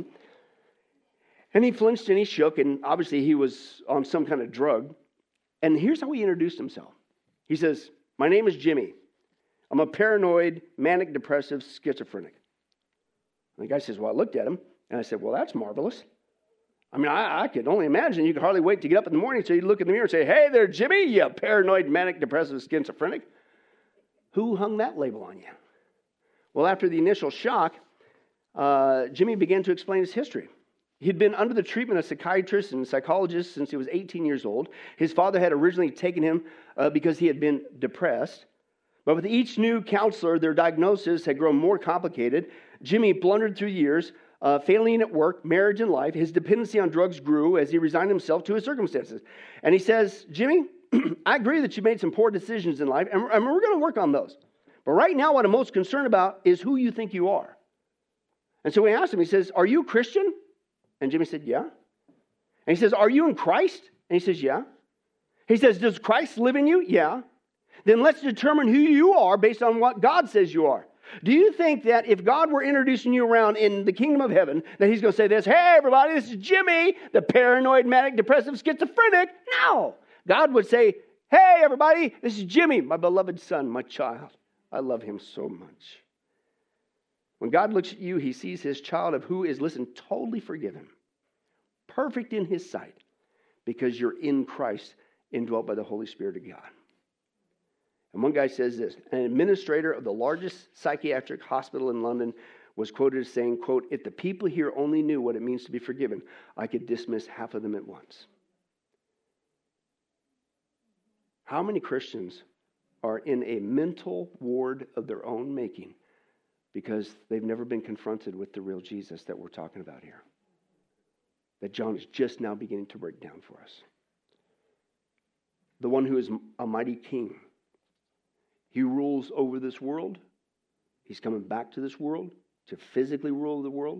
And he flinched and he shook. And obviously he was on some kind of drug. And here's how he introduced himself. He says, my name is Jimmy. I'm a paranoid, manic, depressive schizophrenic. And the guy says, well, I looked at him. And I said, well, that's marvelous. I mean, I could only imagine you could hardly wait to get up in the morning so you'd look in the mirror and say, hey there, Jimmy, you paranoid, manic, depressive, schizophrenic. Who hung that label on you? Well, after the initial shock, Jimmy began to explain his history. He'd been under the treatment of psychiatrists and psychologists since he was 18 years old. His father had originally taken him because he had been depressed. But with each new counselor, their diagnosis had grown more complicated. Jimmy blundered through years, failing at work, marriage, and life. His dependency on drugs grew as he resigned himself to his circumstances. And he says, Jimmy, I agree that you made some poor decisions in life, and we're going to work on those. But right now, what I'm most concerned about is who you think you are. And so we asked him, he says, are you a Christian? And Jimmy said, yeah. And he says, are you in Christ? And he says, yeah. He says, does Christ live in you? Yeah. Then let's determine who you are based on what God says you are. Do you think that if God were introducing you around in the kingdom of heaven, that he's going to say this, hey, everybody, this is Jimmy, the paranoid, manic, depressive, schizophrenic? No. God would say, hey, everybody, this is Jimmy, my beloved son, my child. I love him so much. When God looks at you, he sees his child of who is, listen, totally forgiven, perfect in his sight, because you're in Christ, indwelt by the Holy Spirit of God. And one guy says this, an administrator of the largest psychiatric hospital in London was quoted as saying, quote, if the people here only knew what it means to be forgiven, I could dismiss half of them at once. How many Christians are in a mental ward of their own making because they've never been confronted with the real Jesus that we're talking about here, that John is just now beginning to break down for us? The one who is a mighty king. He rules over this world. He's coming back to this world to physically rule the world.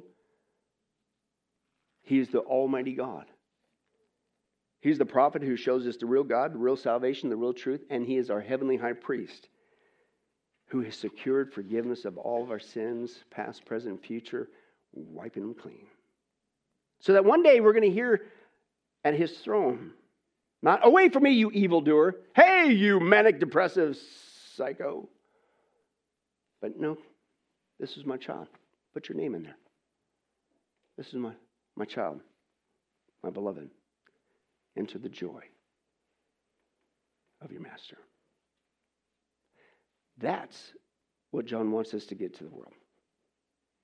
He is the Almighty God. He's the prophet who shows us the real God, the real salvation, the real truth, and he is our heavenly high priest who has secured forgiveness of all of our sins, past, present, and future, wiping them clean. So that one day we're going to hear at his throne, not away from me, you evildoer. Hey, you manic, depressive psycho. But no, this is my child. Put your name in there. This is my child, my beloved. Enter the joy of your master. That's what John wants us to get to the world.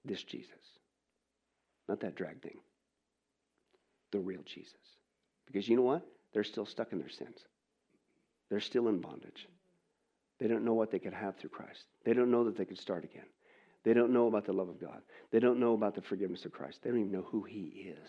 this Jesus. Not that drag thing. The real Jesus. Because you know what? They're still stuck in their sins. They're still in bondage. They don't know what they could have through Christ. They don't know that they could start again. They don't know about the love of God. They don't know about the forgiveness of Christ. They don't even know who He is.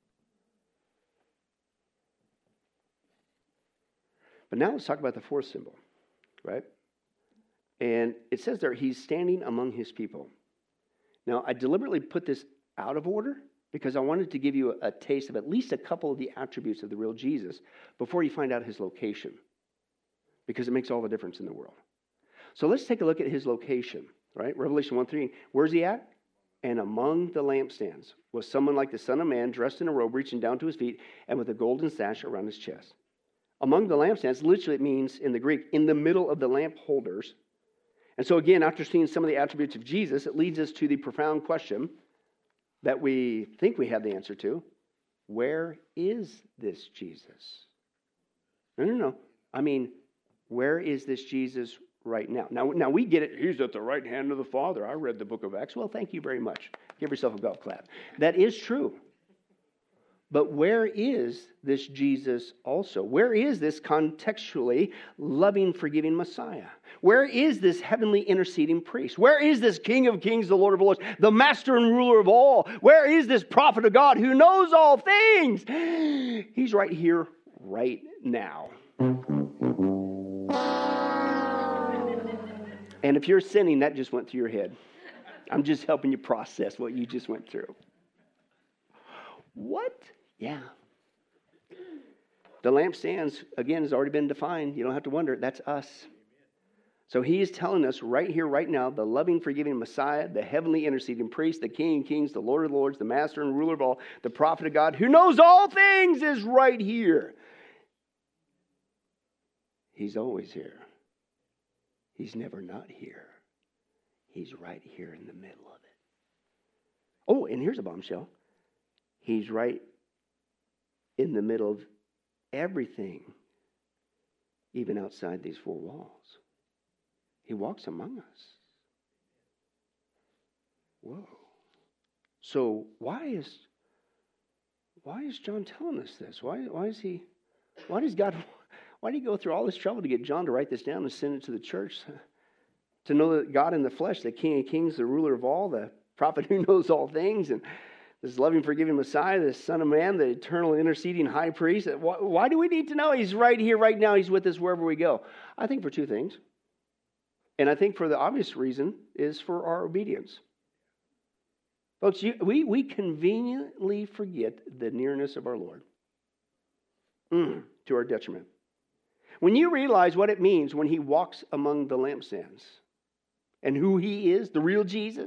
But now let's talk about the fourth symbol, right? And it says there, He's standing among His people. Now, I deliberately put this out of order because I wanted to give you a taste of at least a couple of the attributes of the real Jesus before you find out His location, because it makes all the difference in the world. So let's take a look at His location, right? Revelation 1:3. Where's He at? And among the lampstands was someone like the Son of Man, dressed in a robe, reaching down to his feet, and with a golden sash around his chest. Among the lampstands, literally it means in the Greek, in the middle of the lamp holders. And so again, after seeing some of the attributes of Jesus, it leads us to the profound question that we think we have the answer to. Where is this Jesus? No. I mean, where is this Jesus right now? Now we get it. He's at the right hand of the Father. I read the book of Acts. Well, thank you very much. Give yourself a golf clap. That is true. But where is this Jesus also? Where is this contextually loving, forgiving Messiah? Where is this heavenly interceding priest? Where is this King of Kings, the Lord of Lords, the master and ruler of all? Where is this prophet of God who knows all things? He's right here, right now. And if you're sinning, that just went through your head. I'm just helping you process what you just went through. What? Yeah. The lampstands, again, has already been defined. You don't have to wonder. That's us. So He is telling us right here, right now, the loving, forgiving Messiah, the heavenly interceding priest, the King of Kings, the Lord of Lords, the master and ruler of all, the prophet of God, who knows all things, is right here. He's always here. He's never not here. He's right here in the middle of it. Oh, and here's a bombshell. He's right in the middle of everything, even outside these four walls. He walks among us. Whoa. So why is John telling us this? Why does he go through all this trouble to get John to write this down and send it to the church? To know that God in the flesh, the King of Kings, the ruler of all, the prophet who knows all things, and this loving, forgiving Messiah, the Son of Man, the eternal interceding high priest. Why do we need to know He's right here, right now? He's with us wherever we go. I think for two things. And I think for the obvious reason is for our obedience. Folks, we conveniently forget the nearness of our Lord to our detriment. When you realize what it means when He walks among the lampstands and who He is, the real Jesus,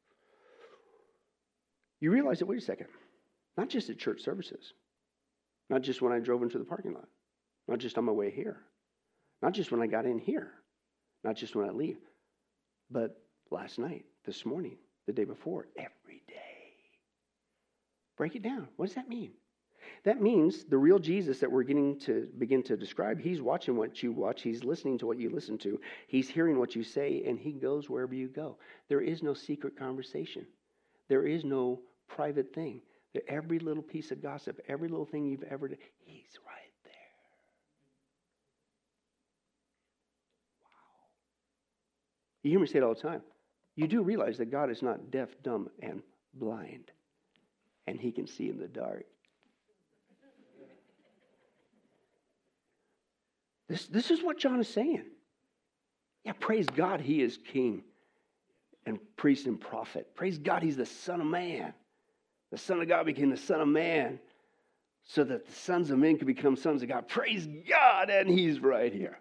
you realize that, wait a second, not just at church services, not just when I drove into the parking lot, not just on my way here, not just when I got in here, not just when I leave, but last night, this morning, the day before, every day. Break it down. What does that mean? That means the real Jesus that we're begin to describe, He's watching what you watch, He's listening to what you listen to, He's hearing what you say, and He goes wherever you go. There is no secret conversation. There is no private thing. Every little piece of gossip, every little thing you've ever done, He's right there. Wow. You hear me say it all the time. You do realize that God is not deaf, dumb, and blind, and He can see in the dark. This is what John is saying. Yeah, praise God, He is King and priest and prophet. Praise God, He's the Son of Man. The Son of God became the Son of Man so that the sons of men could become sons of God. Praise God, and He's right here.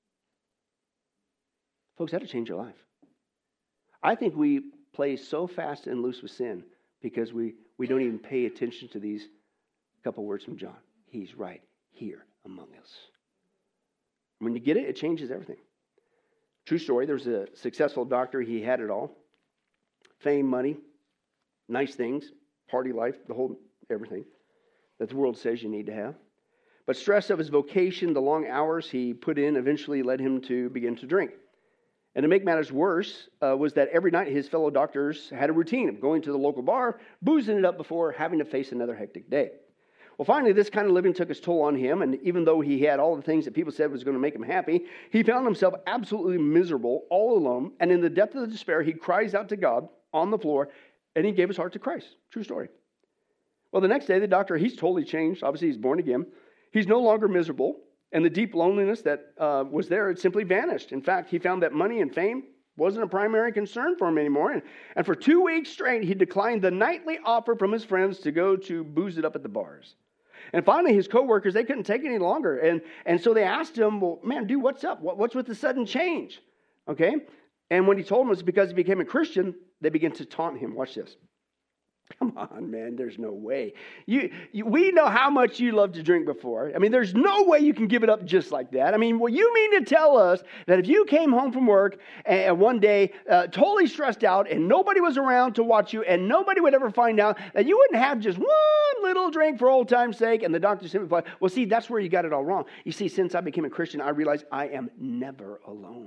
Folks, that'll change your life. I think we play so fast and loose with sin because we don't even pay attention to these couple words from John. He's right here among us. When you get it, it changes everything. True story, there was a successful doctor. He had it all. Fame, money, nice things, party life, the whole everything that the world says you need to have. But stress of his vocation, the long hours he put in, eventually led him to begin to drink. And to make matters worse was that every night his fellow doctors had a routine of going to the local bar, boozing it up before having to face another hectic day. Well, finally, this kind of living took its toll on him, and even though he had all the things that people said was going to make him happy, he found himself absolutely miserable, all alone, and in the depth of the despair, he cries out to God on the floor, and he gave his heart to Christ. True story. Well, the next day, the doctor, he's totally changed. Obviously, he's born again. He's no longer miserable, and the deep loneliness that was there had simply vanished. In fact, he found that money and fame wasn't a primary concern for him anymore, and for 2 weeks straight, he declined the nightly offer from his friends to go to booze it up at the bars. And finally, his coworkers, they couldn't take it any longer. And so they asked him, well, man, dude, what's up? What's with the sudden change? Okay? And when he told them it's because he became a Christian, they began to taunt him. Watch this. Come on, man, there's no way. We know how much you love to drink before. I mean, there's no way you can give it up just like that. I mean, well, you mean to tell us that if you came home from work and one day totally stressed out and nobody was around to watch you and nobody would ever find out, that you wouldn't have just one little drink for old time's sake? And the doctor simply replied, well, see, that's where you got it all wrong. You see, since I became a Christian, I realized I am never alone.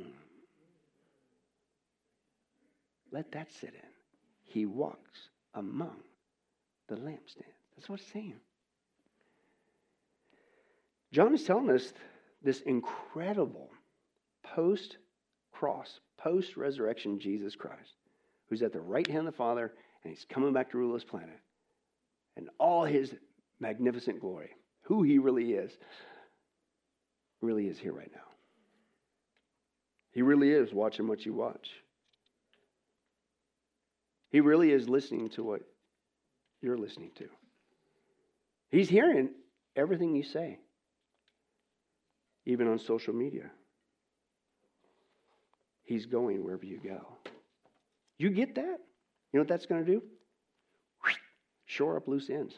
Let that sit in. He walks among the lampstands. That's what it's saying. John is telling us this incredible post-cross, post-resurrection Jesus Christ, who's at the right hand of the Father, and he's coming back to rule this planet. And all his magnificent glory, who he really is here right now. He really is watching what you watch. He really is listening to what you're listening to. He's hearing everything you say, even on social media. He's going wherever you go. You get that? You know what that's going to do? Shore up loose ends.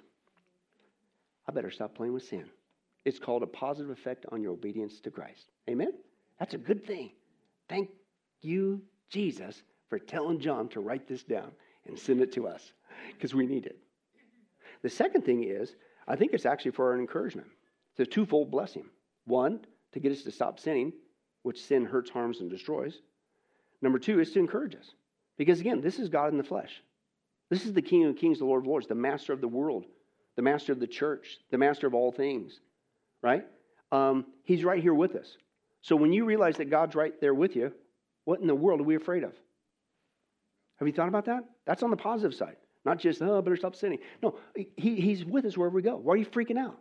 I better stop playing with sin. It's called a positive effect on your obedience to Christ. Amen? That's a good thing. Thank you, Jesus, for telling John to write this down and send it to us, because we need it. The second thing is, I think it's actually for our encouragement. It's a twofold blessing. One, to get us to stop sinning, which sin hurts, harms, and destroys. Number two is to encourage us. Because again, this is God in the flesh. This is the King of Kings, the Lord of Lords, the master of the world, the master of the church, the master of all things, right? He's right here with us. So when you realize that God's right there with you, what in the world are we afraid of? Have you thought about that? That's on the positive side. Not just, oh, I better stop sinning. No, he's with us wherever we go. Why are you freaking out?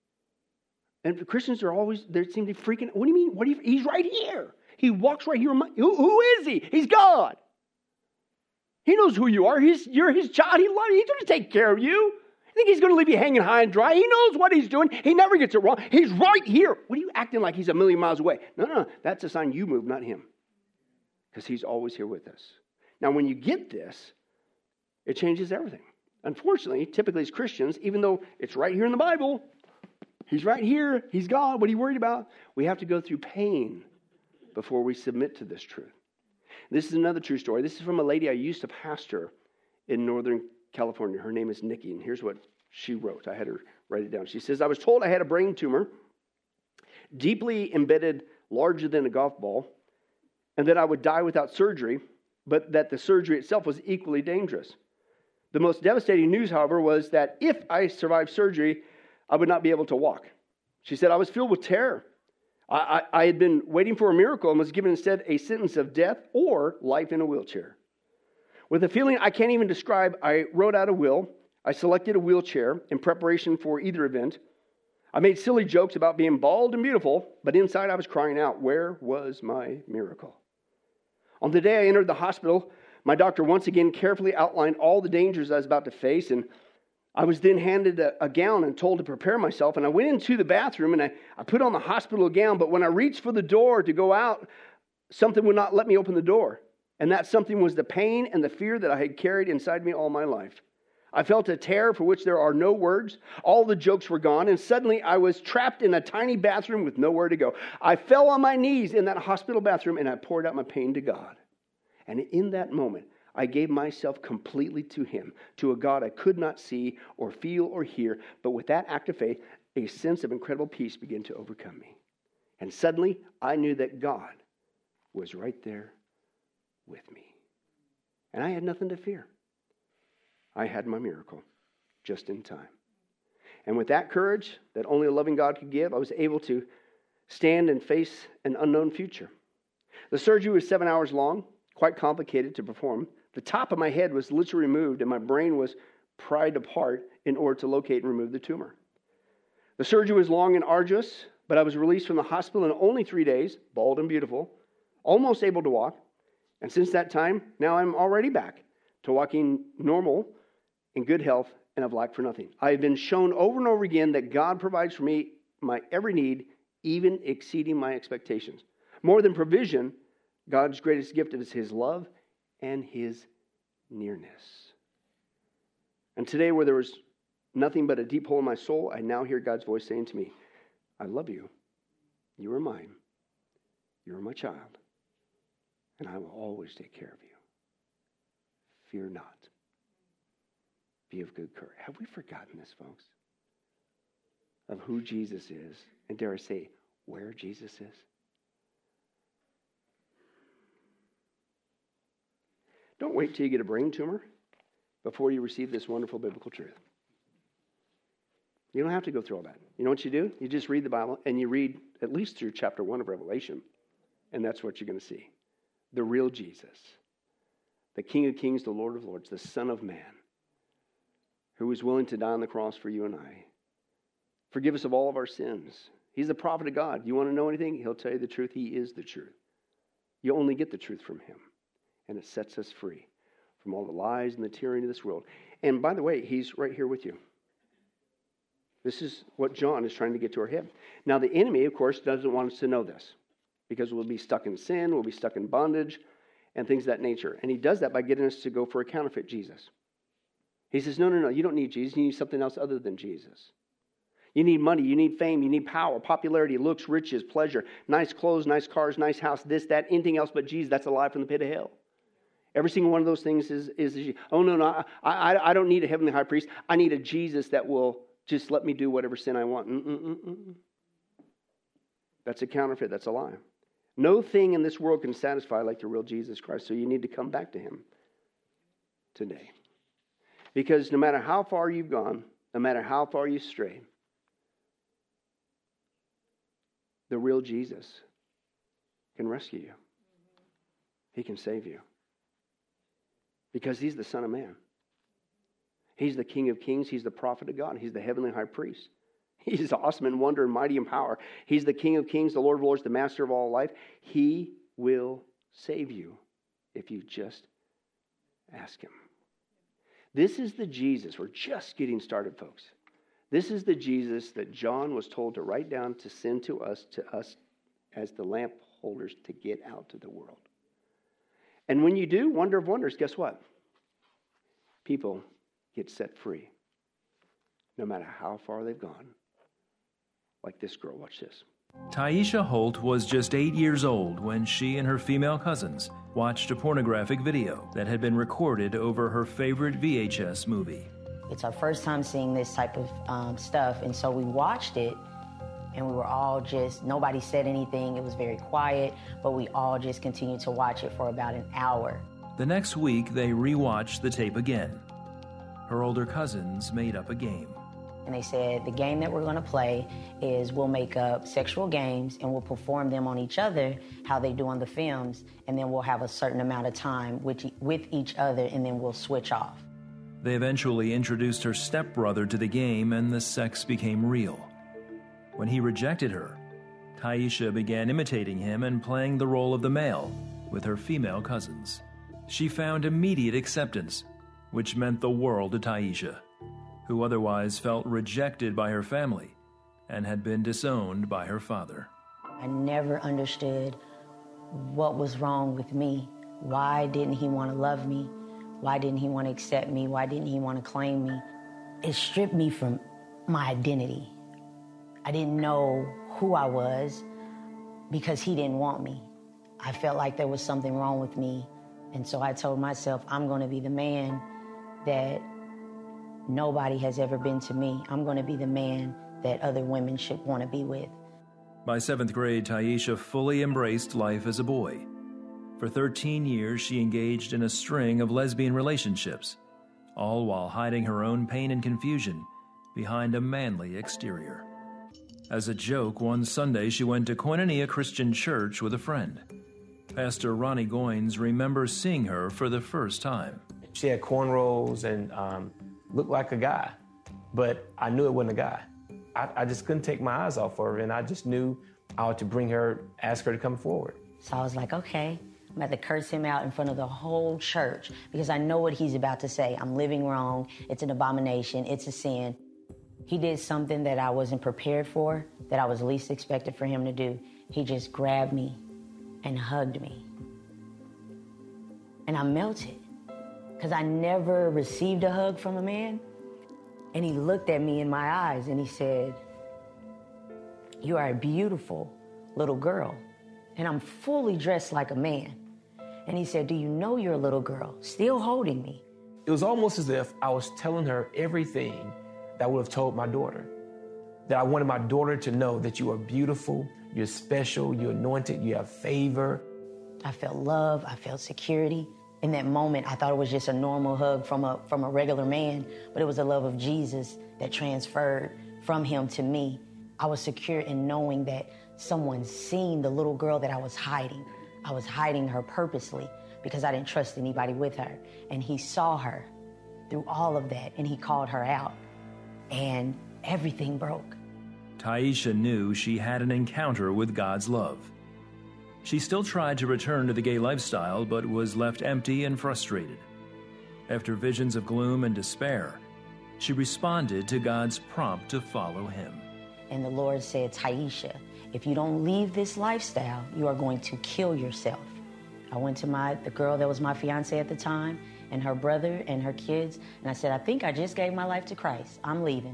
And Christians are always, they seem to be freaking out. What do you mean? He's right here. He walks right here. Who is he? He's God. He knows who you are. You're his child. He loves you. He's going to take care of you. You think he's going to leave you hanging high and dry? He knows what he's doing. He never gets it wrong. He's right here. What are you acting like he's a million miles away? No. That's a sign you move, not him. Because he's always here with us. Now, when you get this, it changes everything. Unfortunately, typically as Christians, even though it's right here in the Bible, he's right here, he's God, what are you worried about? We have to go through pain before we submit to this truth. This is another true story. This is from a lady I used to pastor in Northern California. Her name is Nikki, and here's what she wrote. I had her write it down. She says, I was told I had a brain tumor, deeply embedded, larger than a golf ball, and that I would die without surgery, but that the surgery itself was equally dangerous. The most devastating news, however, was that if I survived surgery, I would not be able to walk. She said, I was filled with terror. I had been waiting for a miracle and was given instead a sentence of death or life in a wheelchair. With a feeling I can't even describe, I wrote out a will. I selected a wheelchair in preparation for either event. I made silly jokes about being bald and beautiful, but inside I was crying out, where was my miracle? On the day I entered the hospital, my doctor once again carefully outlined all the dangers I was about to face, and I was then handed a gown and told to prepare myself, and I went into the bathroom, and I put on the hospital gown, but when I reached for the door to go out, something would not let me open the door, and that something was the pain and the fear that I had carried inside me all my life. I felt a terror for which there are no words. All the jokes were gone, and suddenly I was trapped in a tiny bathroom with nowhere to go. I fell on my knees in that hospital bathroom, and I poured out my pain to God. And in that moment, I gave myself completely to him, to a God I could not see or feel or hear. But with that act of faith, a sense of incredible peace began to overcome me. And suddenly, I knew that God was right there with me. And I had nothing to fear. I had my miracle just in time. And with that courage that only a loving God could give, I was able to stand and face an unknown future. The surgery was 7 hours long, quite complicated to perform. The top of my head was literally removed and my brain was pried apart in order to locate and remove the tumor. The surgery was long and arduous, but I was released from the hospital in only 3 days, bald and beautiful, almost able to walk. And since that time, now I'm already back to walking normal, in good health, and have lacked for nothing. I have been shown over and over again that God provides for me my every need, even exceeding my expectations. More than provision, God's greatest gift is His love and His nearness. And today, where there was nothing but a deep hole in my soul, I now hear God's voice saying to me, I love you. You are mine. You are my child. And I will always take care of you. Fear not. Be of good courage. Have we forgotten this, folks? Of who Jesus is, and dare I say, where Jesus is? Don't wait till you get a brain tumor before you receive this wonderful biblical truth. You don't have to go through all that. You know what you do? You just read the Bible, and you read at least through chapter 1 of Revelation, and that's what you're going to see. The real Jesus, the King of Kings, the Lord of Lords, the Son of Man, who was willing to die on the cross for you and I. Forgive us of all of our sins. He's the prophet of God. You want to know anything? He'll tell you the truth. He is the truth. You only get the truth from Him. And it sets us free from all the lies and the tyranny of this world. And by the way, He's right here with you. This is what John is trying to get to our head. Now, the enemy, of course, doesn't want us to know this because we'll be stuck in sin, we'll be stuck in bondage, and things of that nature. And he does that by getting us to go for a counterfeit Jesus. He says, no, you don't need Jesus. You need something else other than Jesus. You need money, you need fame, you need power, popularity, looks, riches, pleasure, nice clothes, nice cars, nice house, this, that, anything else but Jesus. That's a lie from the pit of hell. Every single one of those things is oh, no, I don't need a heavenly high priest. I need a Jesus that will just let me do whatever sin I want. That's a counterfeit. That's a lie. No thing in this world can satisfy like the real Jesus Christ. So you need to come back to Him today. Because no matter how far you've gone, no matter how far you stray, the real Jesus can rescue you. He can save you. Because He's the Son of Man. He's the King of Kings. He's the prophet of God. He's the heavenly high priest. He's awesome in wonder and mighty in power. He's the King of Kings, the Lord of Lords, the master of all life. He will save you if you just ask Him. This is the Jesus. We're just getting started, folks. This is the Jesus that John was told to write down to send to us as the lamp holders to get out to the world. And when you do, wonder of wonders, guess what? People get set free, no matter how far they've gone. Like this girl, watch this. Taisha Holt was just 8 years old when she and her female cousins watched a pornographic video that had been recorded over her favorite VHS movie. It's our first time seeing this type of stuff, and so we watched it, and we were all just, nobody said anything. It was very quiet, but we all just continued to watch it for about an hour. The next week, they rewatched the tape again. Her older cousins made up a game. And they said, the game that we're going to play is we'll make up sexual games and we'll perform them on each other, how they do on the films, and then we'll have a certain amount of time with each other, and then we'll switch off. They eventually introduced her stepbrother to the game, and the sex became real. When he rejected her, Taisha began imitating him and playing the role of the male with her female cousins. She found immediate acceptance, which meant the world to Taisha, who otherwise felt rejected by her family and had been disowned by her father. I never understood what was wrong with me. Why didn't he want to love me? Why didn't he want to accept me? Why didn't he want to claim me? It stripped me from my identity. I didn't know who I was because he didn't want me. I felt like there was something wrong with me. And so I told myself, I'm going to be the man that nobody has ever been to me. I'm going to be the man that other women should want to be with. By 7th grade, Taisha fully embraced life as a boy. For 13 years, she engaged in a string of lesbian relationships, all while hiding her own pain and confusion behind a manly exterior. As a joke, one Sunday she went to Koinonia Christian Church with a friend. Pastor Ronnie Goins remembers seeing her for the first time. She had cornrows and looked like a guy, but I knew it wasn't a guy. I just couldn't take my eyes off her, and I just knew I ought to bring her, ask her to come forward. So I was like, okay, I'm about to curse him out in front of the whole church because I know what he's about to say. I'm living wrong. It's an abomination. It's a sin. He did something that I wasn't prepared for, that I was least expected for him to do. He just grabbed me and hugged me. And I melted because I never received a hug from a man. And he looked at me in my eyes and he said, "You are a beautiful little girl." And I'm fully dressed like a man. And he said, "Do you know you're a little girl?" Still holding me. It was almost as if I was telling her everything that I would have told my daughter. That I wanted my daughter to know that you are beautiful, you're special, you're anointed, you have favor. I felt love, I felt security. In that moment, I thought it was just a normal hug from a regular man, but it was the love of Jesus that transferred from him to me. I was secure in knowing that someone seen the little girl that I was hiding. I was hiding her purposely because I didn't trust anybody with her. And he saw her through all of that, and he called her out, and everything broke. Taisha knew she had an encounter with God's love. She still tried to return to the gay lifestyle, but was left empty and frustrated. After visions of gloom and despair, she responded to God's prompt to follow him. And the Lord said, "Taisha, if you don't leave this lifestyle, you are going to kill yourself." I went to the girl that was my fiance at the time, and her brother and her kids, and I said, "I think I just gave my life to Christ. I'm leaving."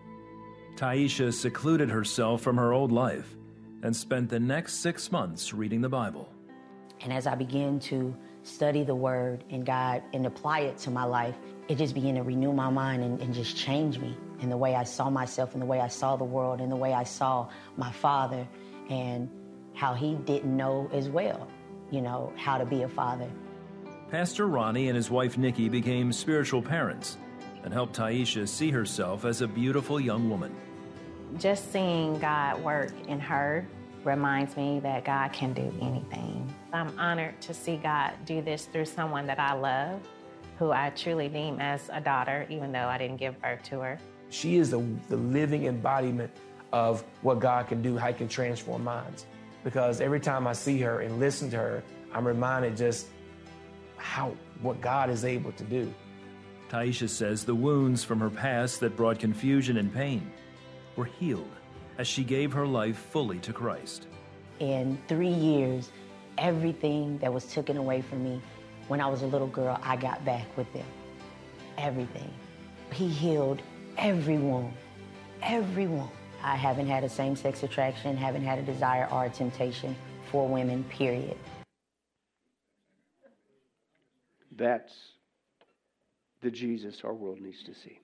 Taisha secluded herself from her old life and spent the next 6 months reading the Bible. And as I began to study the Word and God and apply it to my life, it just began to renew my mind and just change me in the way I saw myself, in the way I saw the world, in the way I saw my father, and how he didn't know as well, how to be a father. Pastor Ronnie and his wife Nikki became spiritual parents and helped Taisha see herself as a beautiful young woman. Just seeing God work in her reminds me that God can do anything. I'm honored to see God do this through someone that I love, who I truly deem as a daughter, even though I didn't give birth to her. She is the living embodiment of what God can do, how he can transform minds. Because every time I see her and listen to her, I'm reminded just what God is able to do. Taisha says the wounds from her past that brought confusion and pain were healed as she gave her life fully to Christ. In 3 years, everything that was taken away from me when I was a little girl, I got back with them. Everything. He healed every wound. Every wound. I haven't had a same-sex attraction, haven't had a desire or a temptation for women, period. That's the Jesus our world needs to see.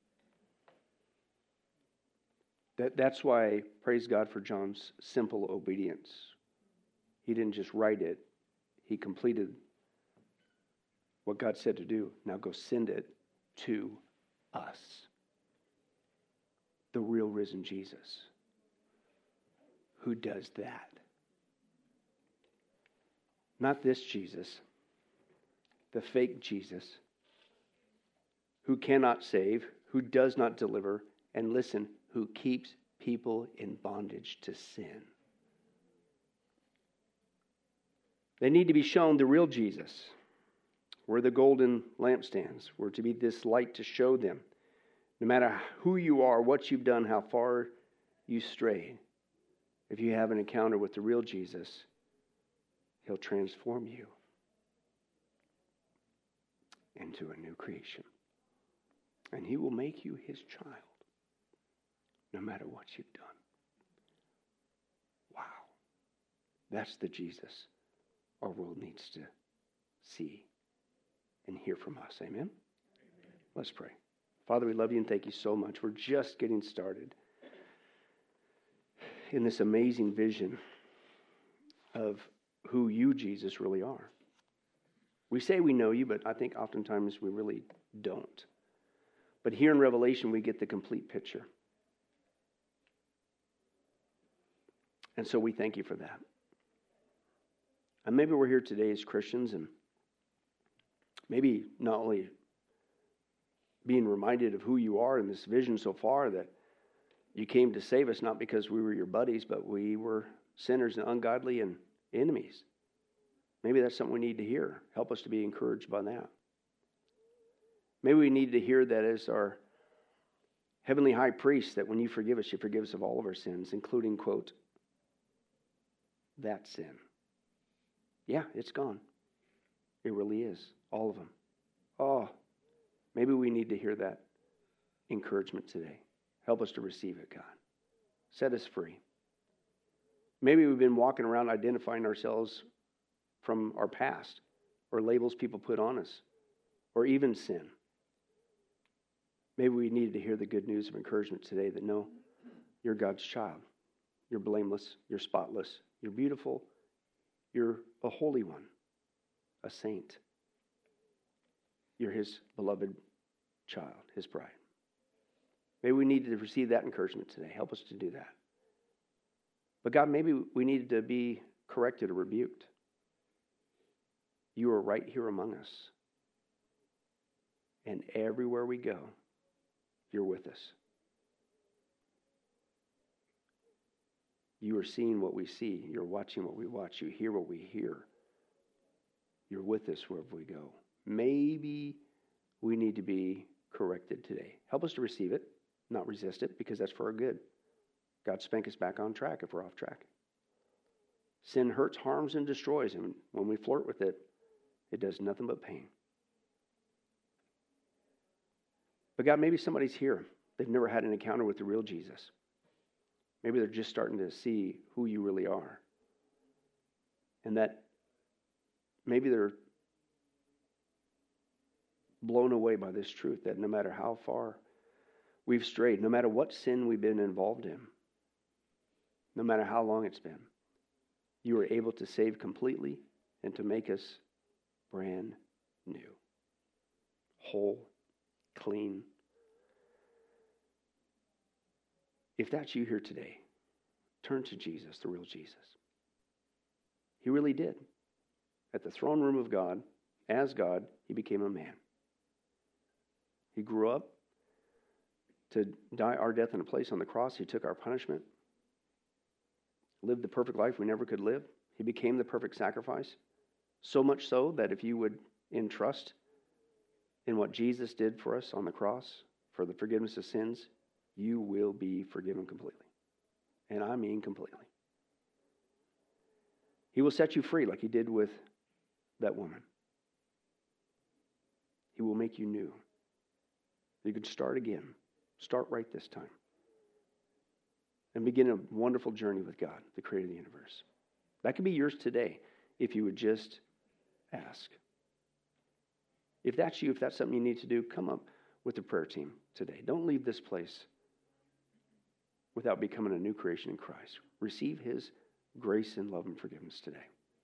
That's why, praise God for John's simple obedience. He didn't just write it. He completed what God said to do. Now go send it to us. The real risen Jesus. Who does that? Not this Jesus. The fake Jesus. Who cannot save, who does not deliver, and listen, who keeps people in bondage to sin. They need to be shown the real Jesus. We're the golden lampstands. We're to be this light to show them. No matter who you are, what you've done, how far you strayed, if you have an encounter with the real Jesus, he'll transform you into a new creation. And he will make you his child, no matter what you've done. Wow. That's the Jesus our world needs to see and hear from us. Amen? Amen. Let's pray. Father, we love you and thank you so much. We're just getting started in this amazing vision of who you, Jesus, really are. We say we know you, but I think oftentimes we really don't. But here in Revelation, we get the complete picture. And so we thank you for that. And maybe we're here today as Christians, and maybe not only being reminded of who you are in this vision so far, that you came to save us not because we were your buddies, but we were sinners and ungodly and enemies. Maybe that's something we need to hear. Help us to be encouraged by that. Maybe we need to hear that as our heavenly high priest, that when you forgive us of all of our sins, including, quote, that sin. Yeah, it's gone. It really is. All of them. Oh, maybe we need to hear that encouragement today. Help us to receive it, God. Set us free. Maybe we've been walking around identifying ourselves from our past, or labels people put on us, or even sin. Maybe we needed to hear the good news of encouragement today that no, you're God's child. You're blameless. You're spotless. You're beautiful. You're a holy one, a saint. You're his beloved child, his bride. Maybe we needed to receive that encouragement today. Help us to do that. But God, maybe we needed to be corrected or rebuked. You are right here among us. And everywhere we go, you're with us. You are seeing what we see. You're watching what we watch. You hear what we hear. You're with us wherever we go. Maybe we need to be corrected today. Help us to receive it, not resist it, because that's for our good. God spank us back on track if we're off track. Sin hurts, harms, and destroys. And when we flirt with it, it does nothing but pain. But God, maybe somebody's here. They've never had an encounter with the real Jesus. Maybe they're just starting to see who you really are. And that maybe they're blown away by this truth that no matter how far we've strayed, no matter what sin we've been involved in, no matter how long it's been, you are able to save completely and to make us brand new, whole, clean. If that's you here today, turn to Jesus, the real Jesus. He really did. At the throne room of God, as God, he became a man. He grew up to die our death in a place on the cross. He took our punishment, lived the perfect life we never could live. He became the perfect sacrifice. So much so that if you would entrust in what Jesus did for us on the cross, for the forgiveness of sins, you will be forgiven completely. And I mean completely. He will set you free like he did with that woman. He will make you new. You could start again. Start right this time. And begin a wonderful journey with God, the creator of the universe. That could be yours today if you would just ask. If that's you, if that's something you need to do, come up with the prayer team today. Don't leave this place without becoming a new creation in Christ. Receive his grace and love and forgiveness today.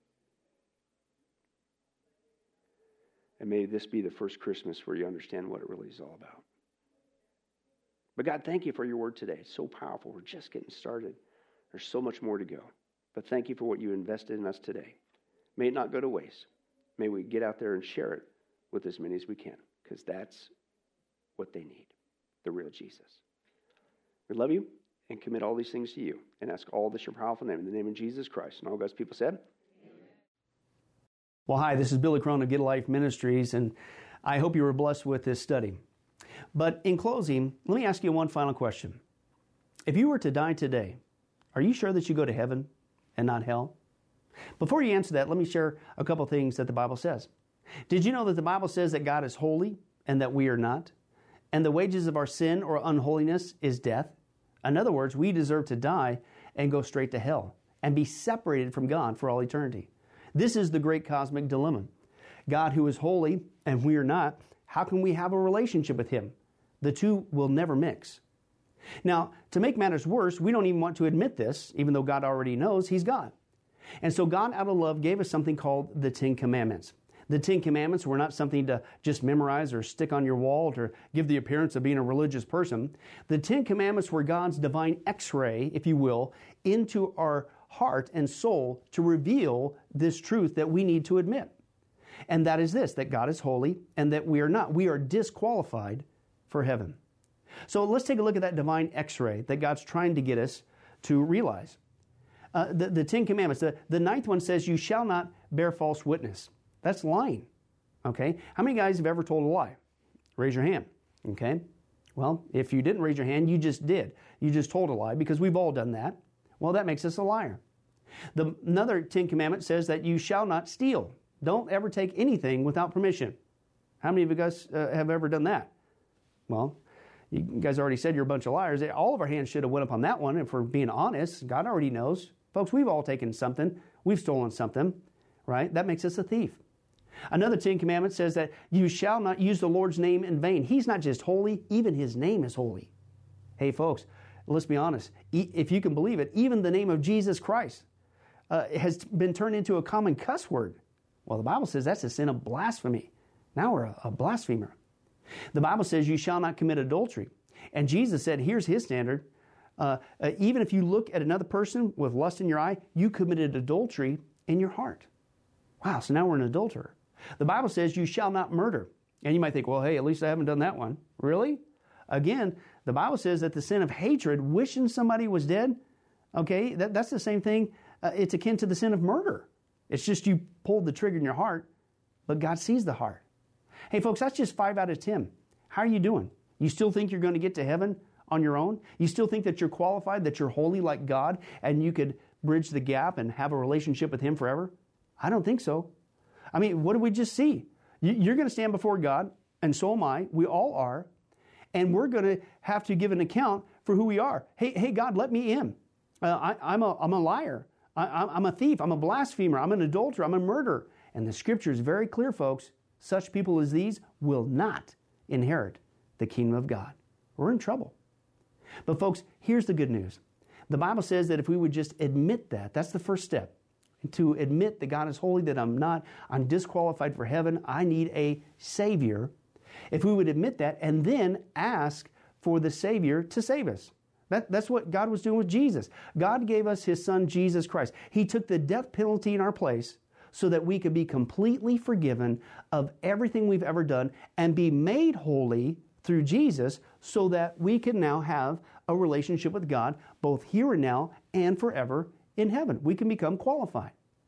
And may this be the first Christmas where you understand what it really is all about. But God, thank you for your word today. It's so powerful. We're just getting started. There's so much more to go. But thank you for what you invested in us today. May it not go to waste. May we get out there and share it with as many as we can, because that's what they need, the real Jesus. We love you and commit all these things to you and ask all this in your powerful name, in the name of Jesus Christ. And all God's people said, well, hi, this is Billy Crone of Get a Life Ministries, and I hope you were blessed with this study. But in closing, let me ask you one final question. If you were to die today, are you sure that you go to heaven and not hell? Before you answer that, let me share a couple things that the Bible says. Did you know that the Bible says that God is holy and that we are not? And the wages of our sin or unholiness is death? In other words, we deserve to die and go straight to hell and be separated from God for all eternity. This is the great cosmic dilemma. God, who is holy and we are not, how can we have a relationship with him? The two will never mix. Now, to make matters worse, we don't even want to admit this, even though God already knows he's God. And so God, out of love, gave us something called the Ten Commandments. The Ten Commandments were not something to just memorize or stick on your wall to give the appearance of being a religious person. The Ten Commandments were God's divine x-ray, if you will, into our heart and soul to reveal this truth that we need to admit. And that is this, that God is holy and that we are not. We are disqualified for heaven. So let's take a look at that divine x-ray that God's trying to get us to realize. The Ten Commandments, the ninth one says, you shall not bear false witness. That's lying, okay? How many guys have ever told a lie? Raise your hand, okay? Well, if you didn't raise your hand, you just did. You just told a lie because we've all done that. Well, that makes us a liar. Another Ten Commandment says that you shall not steal. Don't ever take anything without permission. How many of you guys have ever done that? Well, you guys already said you're a bunch of liars. All of our hands should have went up on that one. If we're being honest, God already knows. Folks, we've all taken something. We've stolen something, right? That makes us a thief. Another Ten Commandments says that you shall not use the Lord's name in vain. He's not just holy, even His name is holy. Hey, folks, let's be honest. If you can believe it, even the name of Jesus Christ has been turned into a common cuss word. Well, the Bible says that's a sin of blasphemy. Now we're a blasphemer. The Bible says you shall not commit adultery. And Jesus said, here's His standard. Even if you look at another person with lust in your eye, you committed adultery in your heart. Wow, so now we're an adulterer. The Bible says you shall not murder. And you might think, well, hey, at least I haven't done that one. Really? Again, the Bible says that the sin of hatred, wishing somebody was dead, okay, that's the same thing. It's akin to the sin of murder. It's just you pulled the trigger in your heart, but God sees the heart. Hey, folks, that's just 5 out of 10. How are you doing? You still think you're going to get to heaven on your own? You still think that you're qualified, that you're holy like God, and you could bridge the gap and have a relationship with Him forever? I don't think so. I mean, what did we just see? You're going to stand before God, and so am I. We all are. And we're going to have to give an account for who we are. Hey, God, let me in. I'm a liar. I'm a thief. I'm a blasphemer. I'm an adulterer. I'm a murderer. And the Scripture is very clear, folks. Such people as these will not inherit the kingdom of God. We're in trouble. But folks, here's the good news. The Bible says that if we would just admit that, that's the first step. To admit that God is holy, that I'm disqualified for heaven, I need a Savior. If we would admit that and then ask for the Savior to save us. That's what God was doing with Jesus. God gave us His Son, Jesus Christ. He took the death penalty in our place so that we could be completely forgiven of everything we've ever done and be made holy through Jesus so that we can now have a relationship with God both here and now and forever in heaven. We can become qualified.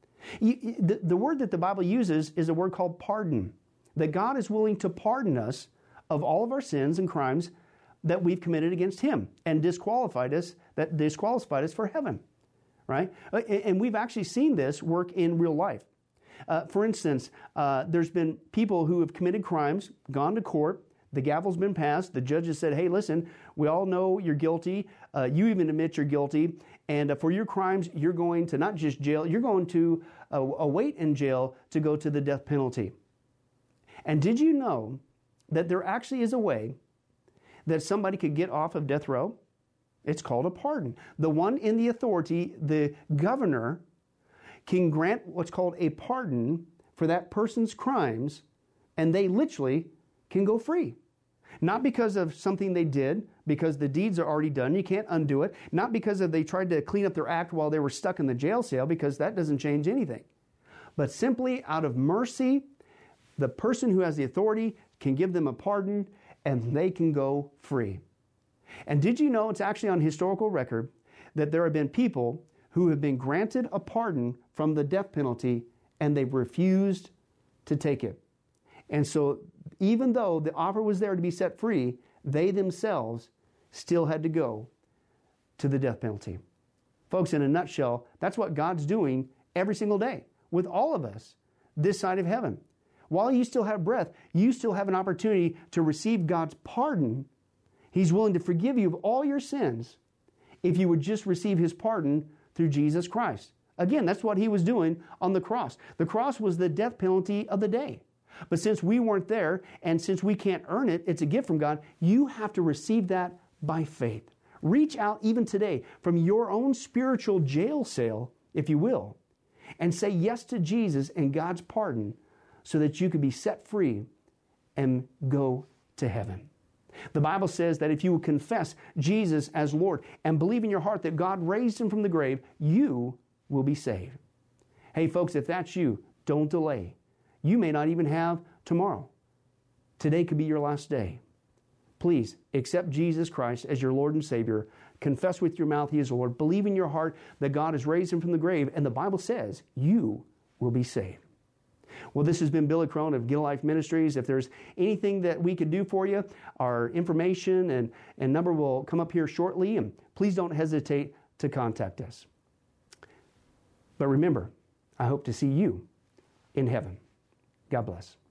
The word that the Bible uses is a word called pardon. That God is willing to pardon us of all of our sins and crimes that we've committed against Him and disqualified us for heaven, right? And we've actually seen this work in real life. For instance, there's been people who have committed crimes, gone to court, the gavel's been passed, the judge has said, hey, listen, we all know you're guilty, you even admit you're guilty, and for your crimes, you're going to not just jail, you're going to await in jail to go to the death penalty. And did you know that there actually is a way that somebody could get off of death row? It's called a pardon. The one in the authority, the governor, can grant what's called a pardon for that person's crimes, and they literally can go free. Not because of something they did, because the deeds are already done, you can't undo it. Not because they tried to clean up their act while they were stuck in the jail cell, because that doesn't change anything. But simply out of mercy, the person who has the authority can give them a pardon and they can go free. And did you know it's actually on historical record that there have been people who have been granted a pardon from the death penalty and they've refused to take it. And so even though the offer was there to be set free, they themselves still had to go to the death penalty. Folks, in a nutshell, that's what God's doing every single day with all of us this side of heaven. While you still have breath, you still have an opportunity to receive God's pardon. He's willing to forgive you of all your sins if you would just receive His pardon through Jesus Christ. Again, that's what He was doing on the cross. The cross was the death penalty of the day. But since we weren't there, and since we can't earn it, it's a gift from God, you have to receive that by faith. Reach out even today from your own spiritual jail cell, if you will, and say yes to Jesus and God's pardon so that you can be set free and go to heaven. The Bible says that if you will confess Jesus as Lord and believe in your heart that God raised him from the grave, you will be saved. Hey folks, if that's you, don't delay. You may not even have tomorrow. Today could be your last day. Please accept Jesus Christ as your Lord and Savior. Confess with your mouth He is Lord. Believe in your heart that God has raised Him from the grave, and the Bible says you will be saved. Well, this has been Billy Crone of Get a Life Ministries. If there's anything that we could do for you, our information and number will come up here shortly, and please don't hesitate to contact us. But remember, I hope to see you in heaven. God bless.